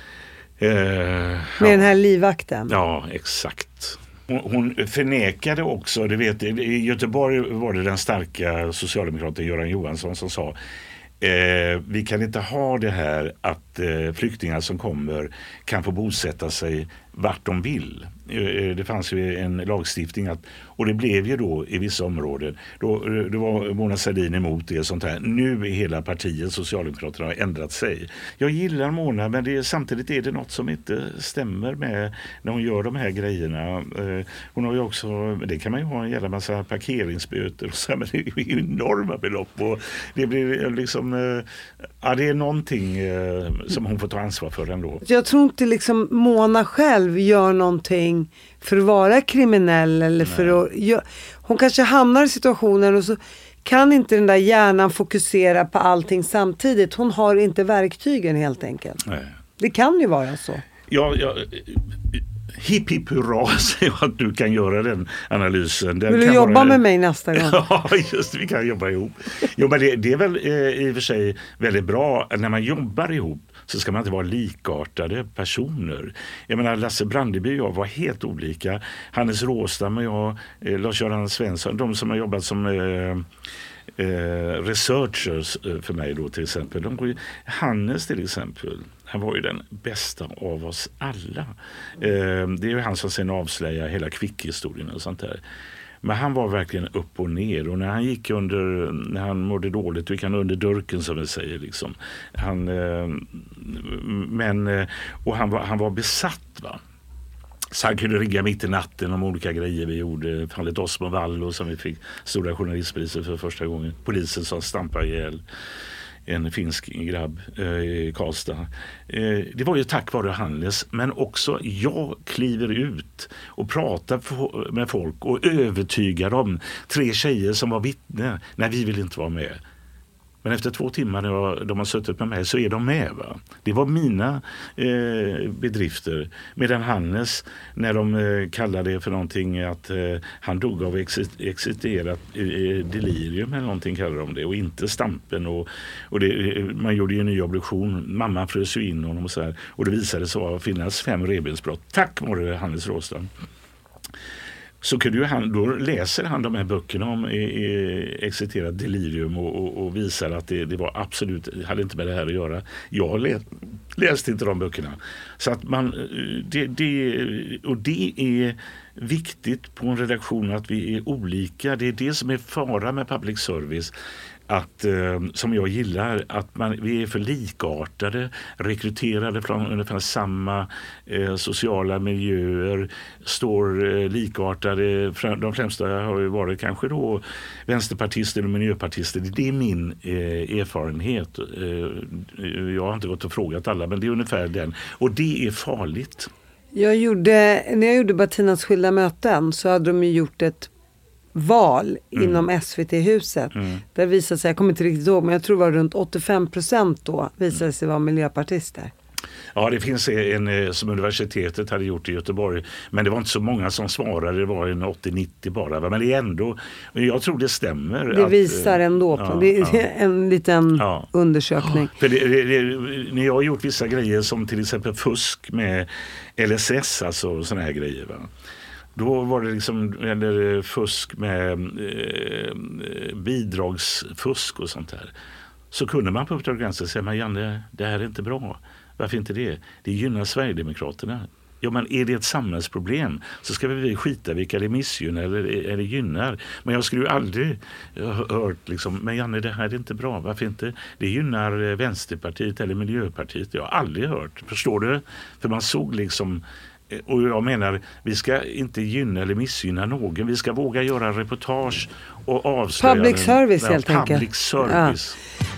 [SPEAKER 1] Med den här livvakten?
[SPEAKER 2] Ja, exakt. Hon förnekade också, du vet, i Göteborg var det den starka socialdemokraten Göran Johansson som sa vi kan inte ha det här att flyktingar som kommer kan få bosätta sig vart de vill. Det fanns ju en lagstiftning och det blev ju då i vissa områden. Då var Mona Sahlin emot det och sånt här. Nu är hela partiet, Socialdemokraterna, har ändrat sig. Jag gillar Mona, men samtidigt är det något som inte stämmer med när hon gör de här grejerna. Hon har ju också, det kan man ju ha en jävla massa parkeringsböter och så här, men det är ju enorma belopp och det blir liksom det är någonting som hon får ta ansvar för ändå.
[SPEAKER 1] Jag tror inte liksom Mona själv gör någonting för att vara kriminell eller för att... Hon kanske hamnar i situationen och så kan inte den där hjärnan fokusera på allting samtidigt. Hon har inte verktygen helt enkelt. Nej. Det kan ju vara så.
[SPEAKER 2] Ja, hipp hipp hurra, säger att du kan göra den analysen.
[SPEAKER 1] Vill du jobba med mig nästa gång?
[SPEAKER 2] Ja, just vi kan jobba ihop. Jo, men det är väl i och för sig väldigt bra. När man jobbar ihop så ska man inte vara likartade personer. Jag menar, Lasse Brandeby och jag var helt olika. Hannes Råstam och jag, Lars-Göran Svensson, de som har jobbat som researchers för mig då till exempel. Hannes till exempel, han var ju den bästa av oss alla. Det är ju han som sen avslöjar hela Kvick-historien och sånt där. Men han var verkligen upp och ner, och när han gick när han mådde dåligt, då gick han under durken som vi säger liksom. Och han var besatt, va. Så han kunde ringa mitt i natten om olika grejer vi gjorde. Fallet Osmo Vallo som vi fick stora journalistpriser för första gången. Polisen som stampade ihjäl en finsk grabb i Karlstad. Det var ju tack vare Hannes, men också jag kliver ut och pratar med folk och övertygar dem. 3 tjejer som var vittne. Nej, vi vill inte vara med. Men efter 2 timmar när de har suttit med mig så är de med, va? Det var mina bedrifter. Medan Hannes, när de kallade det för någonting att han dog av exciterat delirium eller någonting kallade de det, och inte stampen. Och man gjorde ju en ny obduktion. Mamma frös ju in honom och så här. Och det visade sig att finnas 5 revbensbrott. Tack vare Hannes Råstam. Så kunde ju då läser han de här böckerna om exciterat delirium och visar att det var absolut, hade inte med det här att göra. Jag läste inte de böckerna. Så att det är viktigt på en redaktion att vi är olika. Det är det som är fara med public service. Att, som jag gillar, att vi är för likartade, rekryterade från ungefär samma sociala miljöer, står likartade. De främsta har ju varit kanske då vänsterpartister och miljöpartister. Det är min erfarenhet. Jag har inte gått och frågat alla, men det är ungefär den. Och det är farligt.
[SPEAKER 1] När jag gjorde Bettinas skilda möten så hade de ju gjort ett val inom SVT-huset. Där visade sig, jag kommer inte riktigt ihåg, men jag tror det var runt 85% då visade sig vara miljöpartister.
[SPEAKER 2] Ja, det finns en som universitetet hade gjort i Göteborg, men det var inte så många som svarade, det var en 80-90 bara, men det är ändå, jag tror det stämmer.
[SPEAKER 1] Det visar ändå på, det är en liten undersökning.
[SPEAKER 2] För när jag har gjort vissa grejer som till exempel fusk med LSS, alltså såna här grejer, va? Då var det liksom eller fusk med bidragsfusk och sånt där. Så kunde man på Uppdrag granskning säga, men Janne, det här är inte bra. Varför inte det? Det gynnar Sverigedemokraterna. Ja, men är det ett samhällsproblem så ska vi skita vilka det missgynnar eller gynnar. Men jag skulle ju aldrig hört liksom, men Janne, det här är inte bra. Varför inte? Det gynnar Vänsterpartiet eller Miljöpartiet. Jag har aldrig hört. Förstår du? För man såg liksom. Och jag menar, vi ska inte gynna eller missgynna någon. Vi ska våga göra reportage och avslöja.
[SPEAKER 1] Public service helt enkelt.
[SPEAKER 2] Public service.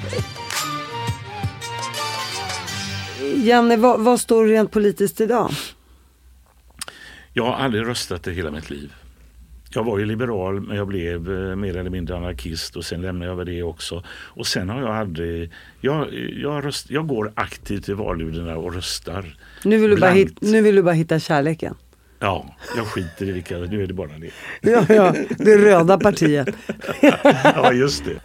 [SPEAKER 1] Ja. Janne, vad står du rent politiskt idag?
[SPEAKER 2] Jag har aldrig röstat i hela mitt liv. Jag var ju liberal, men jag blev mer eller mindre anarkist och sen lämnade jag över det också. Och sen har jag aldrig... Jag går aktivt i valurnorna och röstar. Nu
[SPEAKER 1] vill du bara hitta kärleken.
[SPEAKER 2] Ja, jag skiter i vilka... Nu är det bara det.
[SPEAKER 1] Ja, det röda partiet.
[SPEAKER 2] Ja, just det.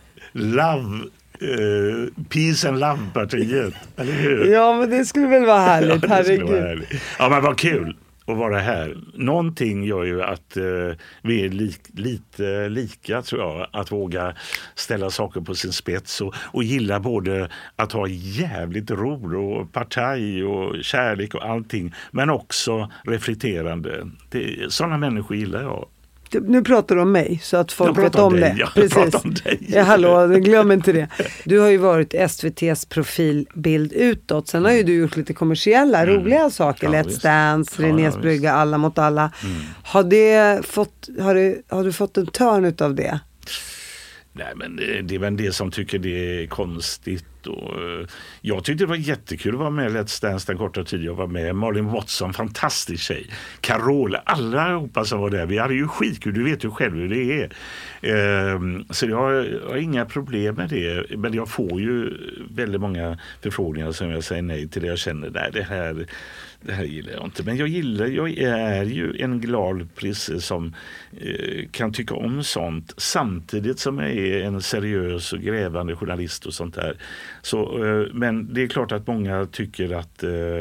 [SPEAKER 2] Peace and Love-partiet, eller hur?
[SPEAKER 1] Ja, men det skulle väl vara härligt,
[SPEAKER 2] ja,
[SPEAKER 1] herregud.
[SPEAKER 2] Ja, men vad kul att vara här. Någonting gör ju att vi är lite lika, tror jag. Att våga ställa saker på sin spets och gilla både att ha jävligt ro och partaj och kärlek och allting. Men också reflekterande. Sådana människor gillar jag.
[SPEAKER 1] Nu pratar du om mig så att folk vet om det.
[SPEAKER 2] Ja,
[SPEAKER 1] precis.
[SPEAKER 2] Om dig.
[SPEAKER 1] Ja, hallå, glöm inte det. Du har ju varit SVT:s profilbild utåt. Sen har ju du gjort lite kommersiella, roliga saker. Let's Dance, Renés brygga, Alla mot alla. Har du fått en törn utav det?
[SPEAKER 2] Nej, men det är väl det som tycker det är konstigt. Och jag tyckte det var jättekul att vara med i Let's Dance den korta tid jag var med. Malin Watson, fantastisk tjej. Carola, allihopa som var där. Vi hade ju skitkul, du vet ju själv hur det är. Så jag har inga problem med det. Men jag får ju väldigt många förfrågningar som jag säger nej till det. Jag känner, nej, det här gillar jag inte. Men jag är ju en glad prisse som kan tycka om sånt samtidigt som jag är en seriös och grävande journalist och sånt där. Så, men det är klart att många tycker att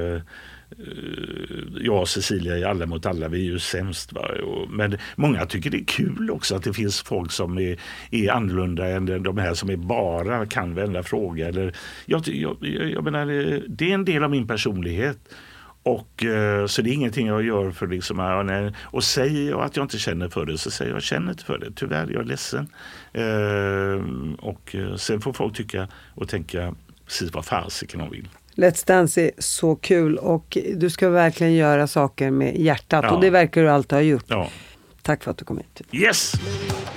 [SPEAKER 2] jag och Cecilia är alla mot alla, vi är ju sämst. Va? Men många tycker det är kul också att det finns folk som är annorlunda än de här som är bara kan vända fråga. Eller, jag menar, det är en del av min personlighet. Och så det är ingenting jag gör för liksom, och säger jag att jag inte känner för det så säger jag känner inte för det. Tyvärr, jag är ledsen. Och sen får folk tycka och tänka precis vad fasiken de vill.
[SPEAKER 1] Let's Dance är så kul och du ska verkligen göra saker med hjärtat och det verkar du alltid ha gjort.
[SPEAKER 2] Ja.
[SPEAKER 1] Tack för att du kom hit.
[SPEAKER 2] Yes!